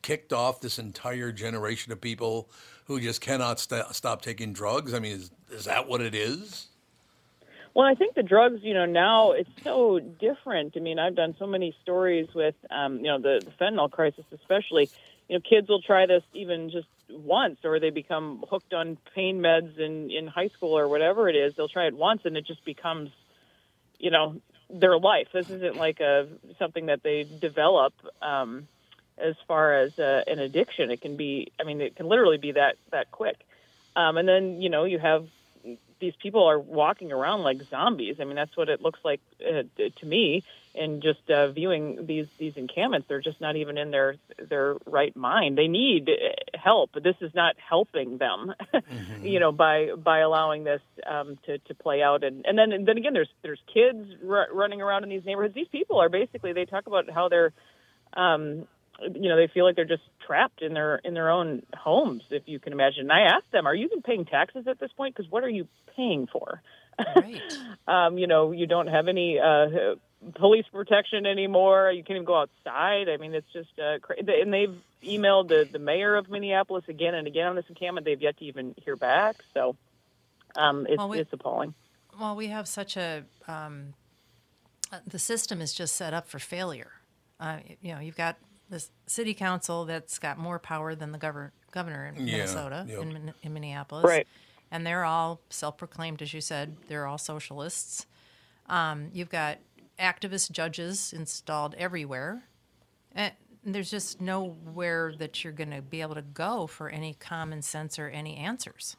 kicked off this entire generation of people who just cannot st- stop taking drugs? I mean, is, is that what it is? Well, I think the drugs, you know, now it's so different. I mean, I've done so many stories with, um, you know, the, the fentanyl crisis especially. You know, kids will try this even just once, or they become hooked on pain meds in, in high school or whatever it is. They'll try it once, and it just becomes, you know, their life. This isn't like a something that they develop um, as far as uh, an addiction. It can be, I mean, it can literally be that, that quick. Um, and then, you know, you have these people are walking around like zombies. I mean, that's what it looks like uh, to me. And just uh, viewing these these encampments, they're just not even in their their right mind. They need help, but this is not helping them. Mm-hmm. You know, by by allowing this um, to to play out. And, and then and then again, there's there's kids r- running around in these neighborhoods. These people are basically, they talk about how they're, um, you know, they feel like they're just trapped in their in their own homes, if you can imagine. And I asked them, "Are you even paying taxes at this point? Because what are you paying for?" Right. um, you know, you don't have any uh, police protection anymore. You can't even go outside. I mean, it's just uh, crazy. And they've emailed the, the mayor of Minneapolis again and again on this encampment. They've yet to even hear back. So um, it's, well, we, it's appalling. Well, we have such a um, the system is just set up for failure. Uh, you know, you've got this city council that's got more power than the governor governor in yeah, Minnesota, yep. in, in Minneapolis. Right. And they're all self-proclaimed, as you said. They're all socialists. Um, you've got activist judges installed everywhere. And there's just nowhere that you're going to be able to go for any common sense or any answers.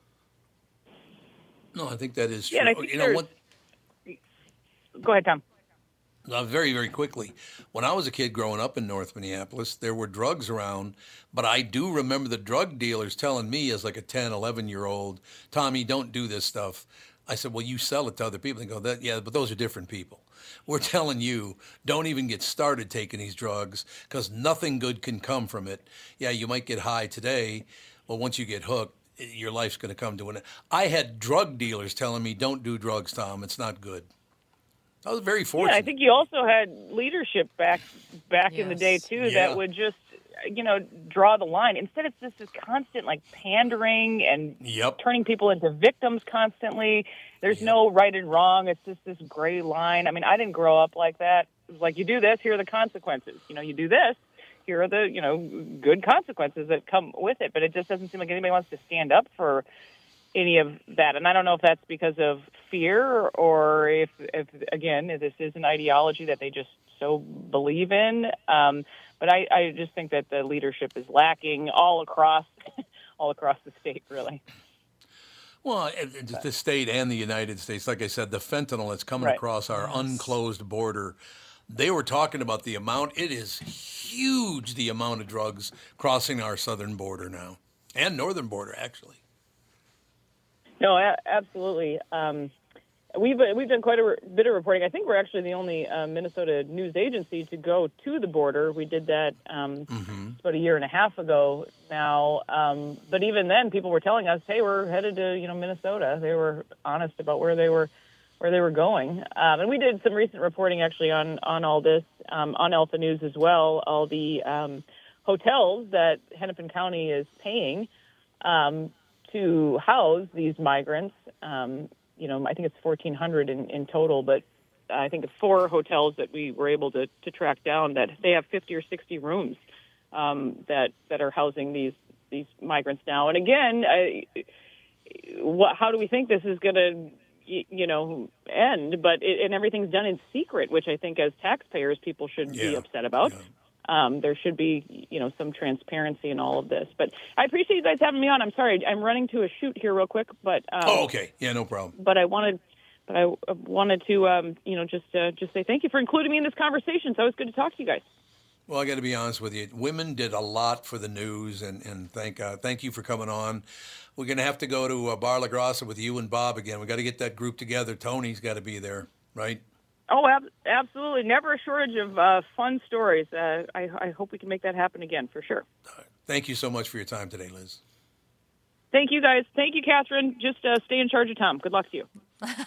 No, I think that is true. Yeah, and I think you know what? Go ahead, Tom. Uh, very, very quickly. When I was a kid growing up in North Minneapolis, there were drugs around, but I do remember the drug dealers telling me as like a ten, eleven-year-old, Tommy, don't do this stuff. I said, well, you sell it to other people. They go, that, yeah, but those are different people. We're telling you, don't even get started taking these drugs because nothing good can come from it. Yeah, you might get high today, but once you get hooked, your life's going to come to an end. I had drug dealers telling me, don't do drugs, Tom. It's not good. I was very fortunate. Yeah, I think you also had leadership back back yes. in the day, too, yeah. that would just, you know, draw the line. Instead, it's just this constant, like, pandering and yep. turning people into victims constantly. There's yep. no right and wrong. It's just this gray line. I mean, I didn't grow up like that. It was like, you do this, here are the consequences. You know, you do this, here are the, you know, good consequences that come with it. But it just doesn't seem like anybody wants to stand up for any of that. And I don't know if that's because of fear or if, if again, this is an ideology that they just so believe in. Um, but I, I just think that the leadership is lacking all across, all across the state, really. Well, the state and the United States, like I said, the fentanyl that's coming right. across our yes. unclosed border, they were talking about the amount. It is huge, the amount of drugs crossing our southern border now, and northern border, actually. No, a- absolutely. Um, we've we've done quite a re- bit of reporting. I think we're actually the only uh, Minnesota news agency to go to the border. We did that um, mm-hmm. about a year and a half ago now. Um, but even then, people were telling us, "Hey, we're headed to you know Minnesota." They were honest about where they were where they were going. Um, and we did some recent reporting actually on on all this um, on Alpha News as well. All the um, hotels that Hennepin County is paying. Um, to house these migrants. Um, you know, I think it's fourteen hundred in, in total, but I think it's four hotels that we were able to, to track down that they have fifty or sixty rooms um, that that are housing these these migrants now. And again, I, what, how do we think this is going to, you know, end? But it, and everything's done in secret, which I think as taxpayers people should yeah. be upset about. Yeah. Um, there should be, you know, some transparency in all of this. But I appreciate you guys having me on. I'm sorry, I'm running to a shoot here real quick. But um, oh, okay, yeah, no problem. But I wanted, but I wanted to, um, you know, just uh, just say thank you for including me in this conversation. So it's good to talk to you guys. Well, I got to be honest with you. Women did a lot for the news, and, and thank uh, thank you for coming on. We're going to have to go to uh, Bar La Grassa with you and Bob again. We got to get that group together. Tony's got to be there, right? Oh, ab- absolutely. Never a shortage of uh, fun stories. Uh, I, I hope we can make that happen again, for sure. Right. Thank you so much for your time today, Liz. Thank you, guys. Thank you, Catherine. Just uh, stay in charge of Tom. Good luck to you.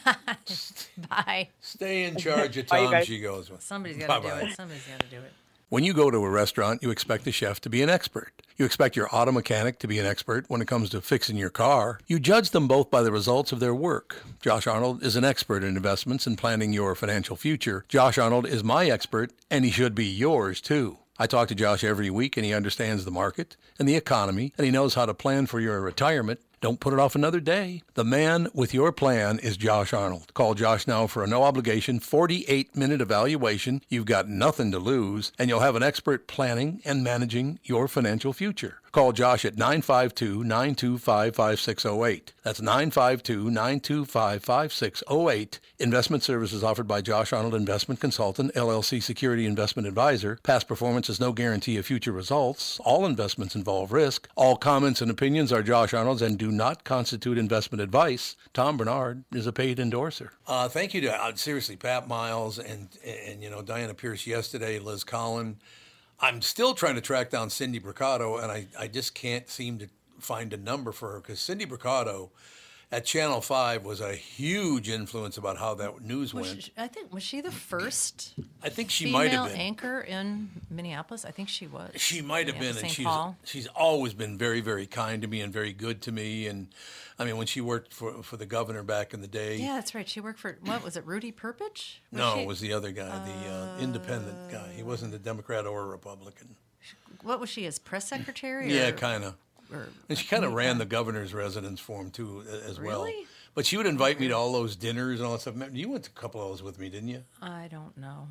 Bye. Stay in charge of Bye, Tom, guys. she goes. Somebody's got to do it. Somebody's got to do it. When you go to a restaurant, you expect the chef to be an expert. You expect your auto mechanic to be an expert when it comes to fixing your car. You judge them both by the results of their work. Josh Arnold is an expert in investments and planning your financial future. Josh Arnold is my expert, and he should be yours too. I talk to Josh every week, and he understands the market and the economy, and he knows how to plan for your retirement. Don't put it off another day. The man with your plan is Josh Arnold. Call Josh now for a no-obligation forty-eight minute evaluation. You've got nothing to lose, and you'll have an expert planning and managing your financial future. Call Josh at nine five two, nine two five, five six zero eight. That's nine five two, nine two five, five six zero eight. Investment services offered by Josh Arnold Investment Consultant, L L C Security Investment Advisor. Past performance is no guarantee of future results. All investments involve risk. All comments and opinions are Josh Arnold's and do not constitute investment advice. Tom Bernard is a paid endorser. Uh, thank you to, uh, seriously, Pat Miles and, and, you know, Diana Pierce yesterday, Liz Collin. I'm still trying to track down Cindy Bricado, and I, I just can't seem to find a number for her, because Cindy Bricado at Channel five was a huge influence about how that news was went. She, I think, was she the first I think she might have been. anchor in Minneapolis? I think she was. She might have been, and Saint she's Paul. she's always been very, very kind to me and very good to me. And I mean, when she worked for for the governor back in the day. Yeah, that's right. She worked for, what was it, Rudy Perpich? Was no, she? it was the other guy, the uh, independent guy. He wasn't a Democrat or a Republican. What was she, as press secretary? Yeah, or, kind of. or- And she kind of ran the governor's residence for him too, a- as well. Really? But she would invite me to all those dinners and all that stuff. You went to a couple of those with me, didn't you? I don't know.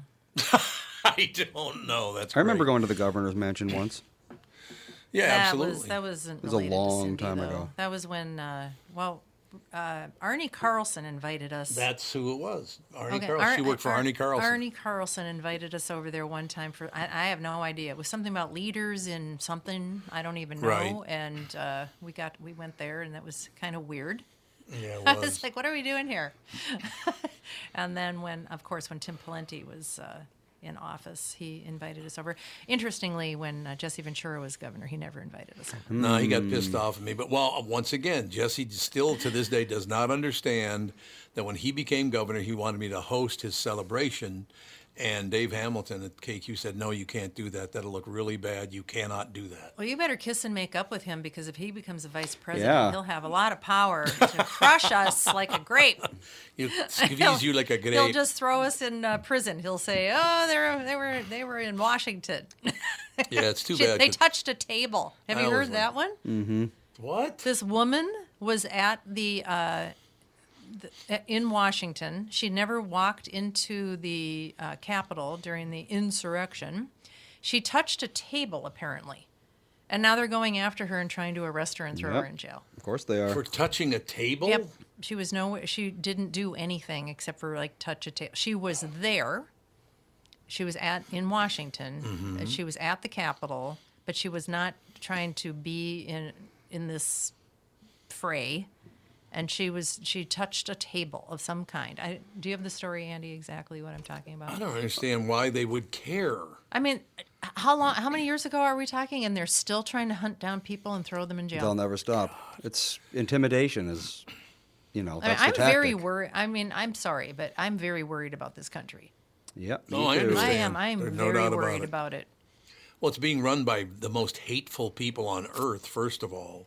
I don't know. That's I remember great. going to the governor's mansion once. Yeah, that absolutely. Was, that wasn't It was a related to long Cindy, time though. ago. That was when, uh, well, uh, Arnie Carlson invited us. That's who it was. Arnie Okay, Carlson. Ar- She worked for Ar- Arnie Carlson. Arnie Carlson invited us over there one time for, I, I have no idea. It was something about leaders in something, I don't even know. Right. And uh, we got, we went there, and that was kind of weird. Yeah, it I was. was like, what are we doing here? And then when, of course, when Tim Pawlenty was uh, in office, he invited us over. Interestingly, when uh, Jesse Ventura was governor, he never invited us over. No, he got pissed off at me. But, well, once again, Jesse still to this day does not understand that when he became governor, he wanted me to host his celebration. And Dave Hamilton at K Q said, no, you can't do that. That'll look really bad. You cannot do that. Well, you better kiss and make up with him, because if he becomes a vice president, Yeah. he'll have a lot of power to crush us like a grape. He'll squeeze you like a grape. He'll just throw us in uh, prison. He'll say, "Oh, they were they were they were in Washington." Yeah, it's too She- bad. They 'cause- touched a table. Have I you always heard that one? Mm-hmm. What? This woman was at the, uh, the in Washington. She never walked into the uh, Capitol during the insurrection. She touched a table, apparently, and now they're going after her and trying to arrest her and throw Yep. her in jail. Of course they are. For touching a table? Yep. She was no. She didn't do anything except for like touch a table. She was there. She was at in Washington. Mm-hmm. She was at the Capitol, but she was not trying to be in in this fray. And she was she touched a table of some kind. I, do you have the story, Andy? Exactly what I'm talking about? I don't understand why they would care. I mean, how long? How many years ago are we talking? And they're still trying to hunt down people and throw them in jail. They'll never stop. It's intimidation is, you know, I mean, that's I'm the tactic. very worried. I mean, I'm sorry, but I'm very worried about this country. Yep. No, me I too. understand. I am. I am There's no very doubt about worried it. about it. Well, it's being run by the most hateful people on earth, first of all.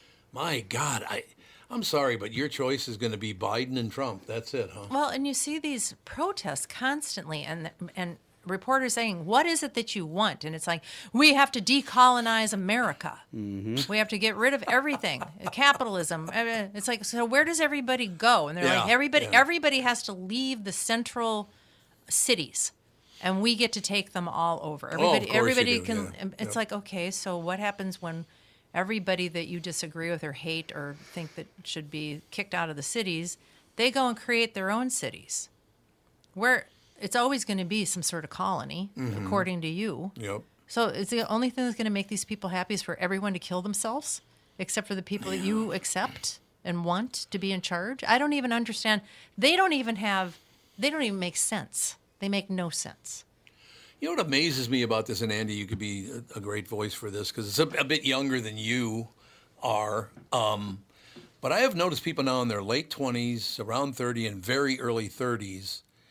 My God, I, I'm sorry, but your choice is going to be Biden and Trump. That's it, huh? Well, and you see these protests constantly, and and reporters saying, "What is it that you want?" And it's like, we have to decolonize America. Mm-hmm. We have to get rid of everything, capitalism. I mean, it's like, so where does everybody go? And they're Yeah, like, everybody, yeah. everybody has to leave the central cities, and we get to take them all over. Oh, of Everybody, course you everybody do, can. yeah, It's yeah. like, okay, so what happens when everybody that you disagree with or hate or think that should be kicked out of the cities, they go and create their own cities, where it's always going to be some sort of colony, Mm-hmm. according to you. Yep. So it's the only thing that's going to make these people happy is for everyone to kill themselves, except for the people that you accept and want to be in charge. I don't even understand. They don't even have, they don't even make sense. They make no sense. You know what amazes me about this, and Andy, you could be a, a great voice for this because it's a, a bit younger than you are. Um, but I have noticed people now in their late twenties, around thirty, and very early thirties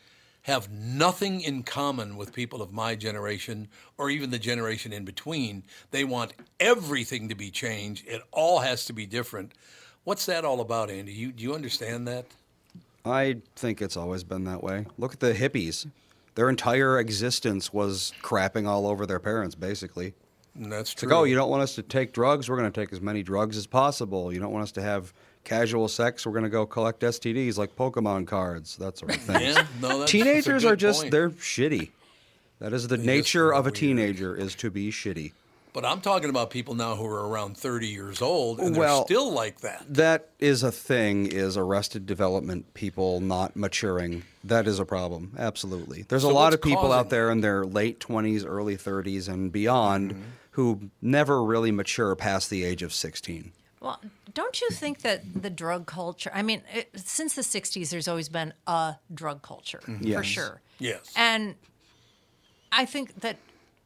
have nothing in common with people of my generation or even the generation in between. They want everything to be changed. It all has to be different. What's that all about, Andy? You, do you understand that? I think it's always been that way. Look at the hippies. Their entire existence was crapping all over their parents, basically. And that's It's true. like, oh, you don't want us to take drugs? We're going to take as many drugs as possible. You don't want us to have casual sex? We're going to go collect S T Ds like Pokemon cards, that sort of thing. Yeah, no, that's, Teenagers that's a good are just, point. they're shitty. That is the They nature just are of a weird. teenager, is to be shitty. But I'm talking about people now who are around thirty years old, and Well, they're still like that. That is a thing, is arrested development people not maturing. That is a problem, absolutely. There's So a lot what's of people causing out there in their late twenties, early thirties, and beyond Mm-hmm. who never really mature past the age of sixteen. Well, don't you think that the drug culture, I mean, it, since the sixties, there's always been a drug culture, for Yes. sure. Yes. And I think that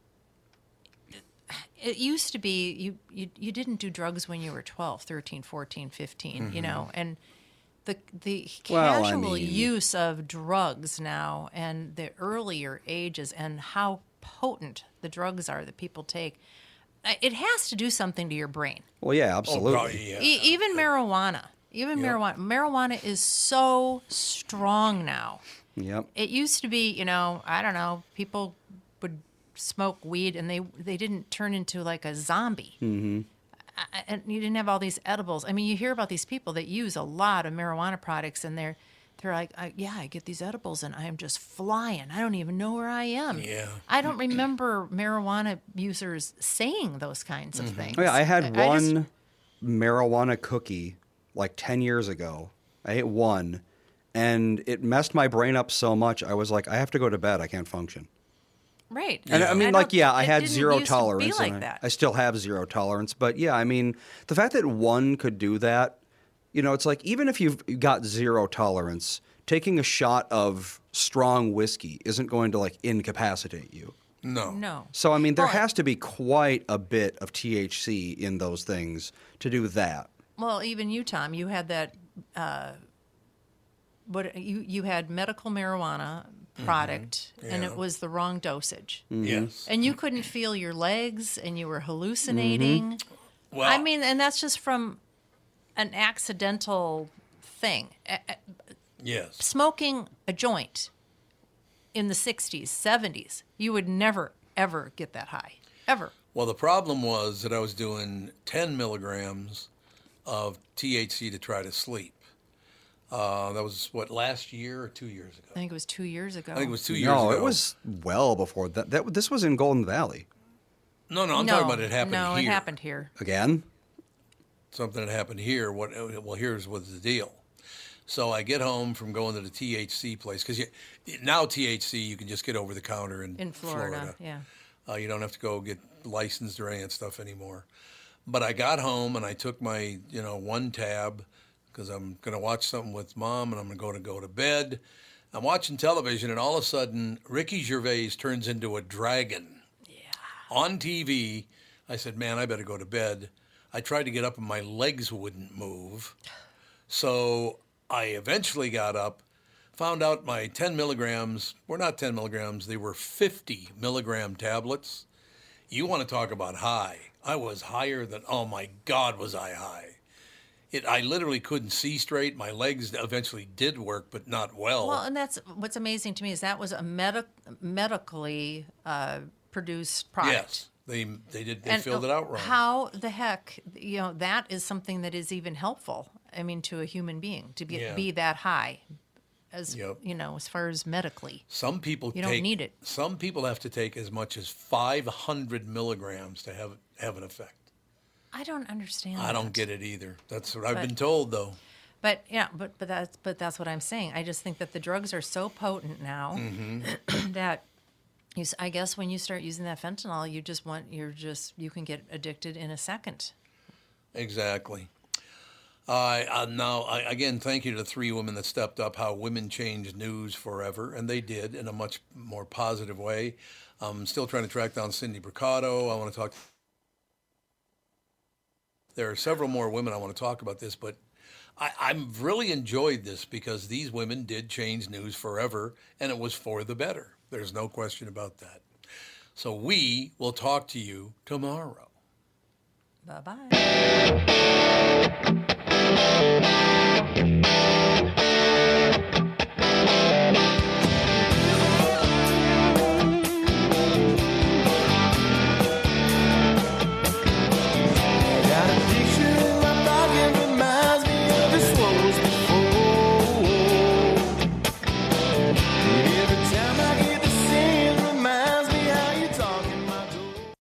it used to be you, you, you didn't do drugs when you were twelve, thirteen, fourteen, fifteen, you know, and the the Well, I casual mean- use of drugs now and the earlier ages and how potent the drugs are that people take, uh, it has to do something to your brain. Well, yeah, Oh, absolutely. probably, yeah. E- even marijuana, even Yep. marijuana, marijuana is so strong now. Yep. It used to be, you know, I don't know, people would smoke weed and they they didn't turn into like a zombie. Mm-hmm. And you didn't have all these edibles. I mean, you hear about these people that use a lot of marijuana products, and they're they're like, I, yeah, I get these edibles and I am just flying. I don't even know where I am. Yeah. I don't remember marijuana users saying those kinds of things. Oh, yeah, I had I one just- marijuana cookie like ten years ago. I ate one, and it messed my brain up so much, I was like, I have to go to bed. I can't function. Right. And I mean, don't- like, yeah, I it had didn't zero used to be tolerance. like and I, that. I still have zero tolerance. But yeah, I mean, the fact that one could do that, you know, it's like even if you've got zero tolerance, taking a shot of strong whiskey isn't going to like incapacitate you. No. No. So, I mean, there Well, has to be quite a bit of T H C in those things to do that. Well, even you, Tom, you had that. Uh, what you you had medical marijuana product, and Yeah. it was the wrong dosage, Yes. and you couldn't feel your legs, and you were hallucinating. Well, I mean, and that's just from an accidental thing. A- a- yes. Smoking a joint in the sixties, seventies, you would never ever get that high, ever. Well, the problem was that I was doing ten milligrams of T H C to try to sleep. Uh, that was, what, last year or two years ago? I think it was two years ago. I think it was two years No, ago. it was well before that. That this was in Golden Valley. No, no, I'm no, talking about it happened no, here. it happened here. Again? Something that happened here. What? Well, here's what's the deal. So I get home from going to the T H C place because now T H C you can just get over the counter in, In Florida, yeah. Uh, you don't have to go get licensed or any of that stuff anymore. But I got home and I took my, you know, one tab because I'm going to watch something with Mom and I'm going to go to bed. I'm watching television and all of a sudden Ricky Gervais turns into a dragon. Yeah. On T V. I said, man, I better go to bed. I tried to get up and my legs wouldn't move. So I eventually got up, found out my ten milligrams were not ten milligrams, they were fifty milligram tablets. You want to talk about high. I was higher than, oh my God, was I high. It, I literally couldn't see straight. My legs eventually did work, but not well. Well, and that's what's amazing to me is that was a medic medically uh, produced product. yes, they they did they And filled it out wrong. How the heck, you know, that is something that is even helpful. I mean, to a human being to be Yeah. be that high, as Yep. you know, as far as medically. Some people You don't take, need it. Some people have to take as much as five hundred milligrams to have have an effect. I don't understand. I don't that. get it either. That's what I've But- been told, though. But yeah, but but that's but that's what I'm saying. I just think that the drugs are so potent now Mm-hmm. that you, s- I guess when you start using that fentanyl, you just want you're just you can get addicted in a second. Exactly. Uh, uh, now, I, again, thank you to the three women that stepped up, how women changed news forever, and they did in a much more positive way. I'm still trying to track down Cindy Bricado. I want to talk. There are several more women I want to talk about this, but I, I've really enjoyed this because these women did change news forever, and it was for the better. There's no question about that. So we will talk to you tomorrow. Bye-bye.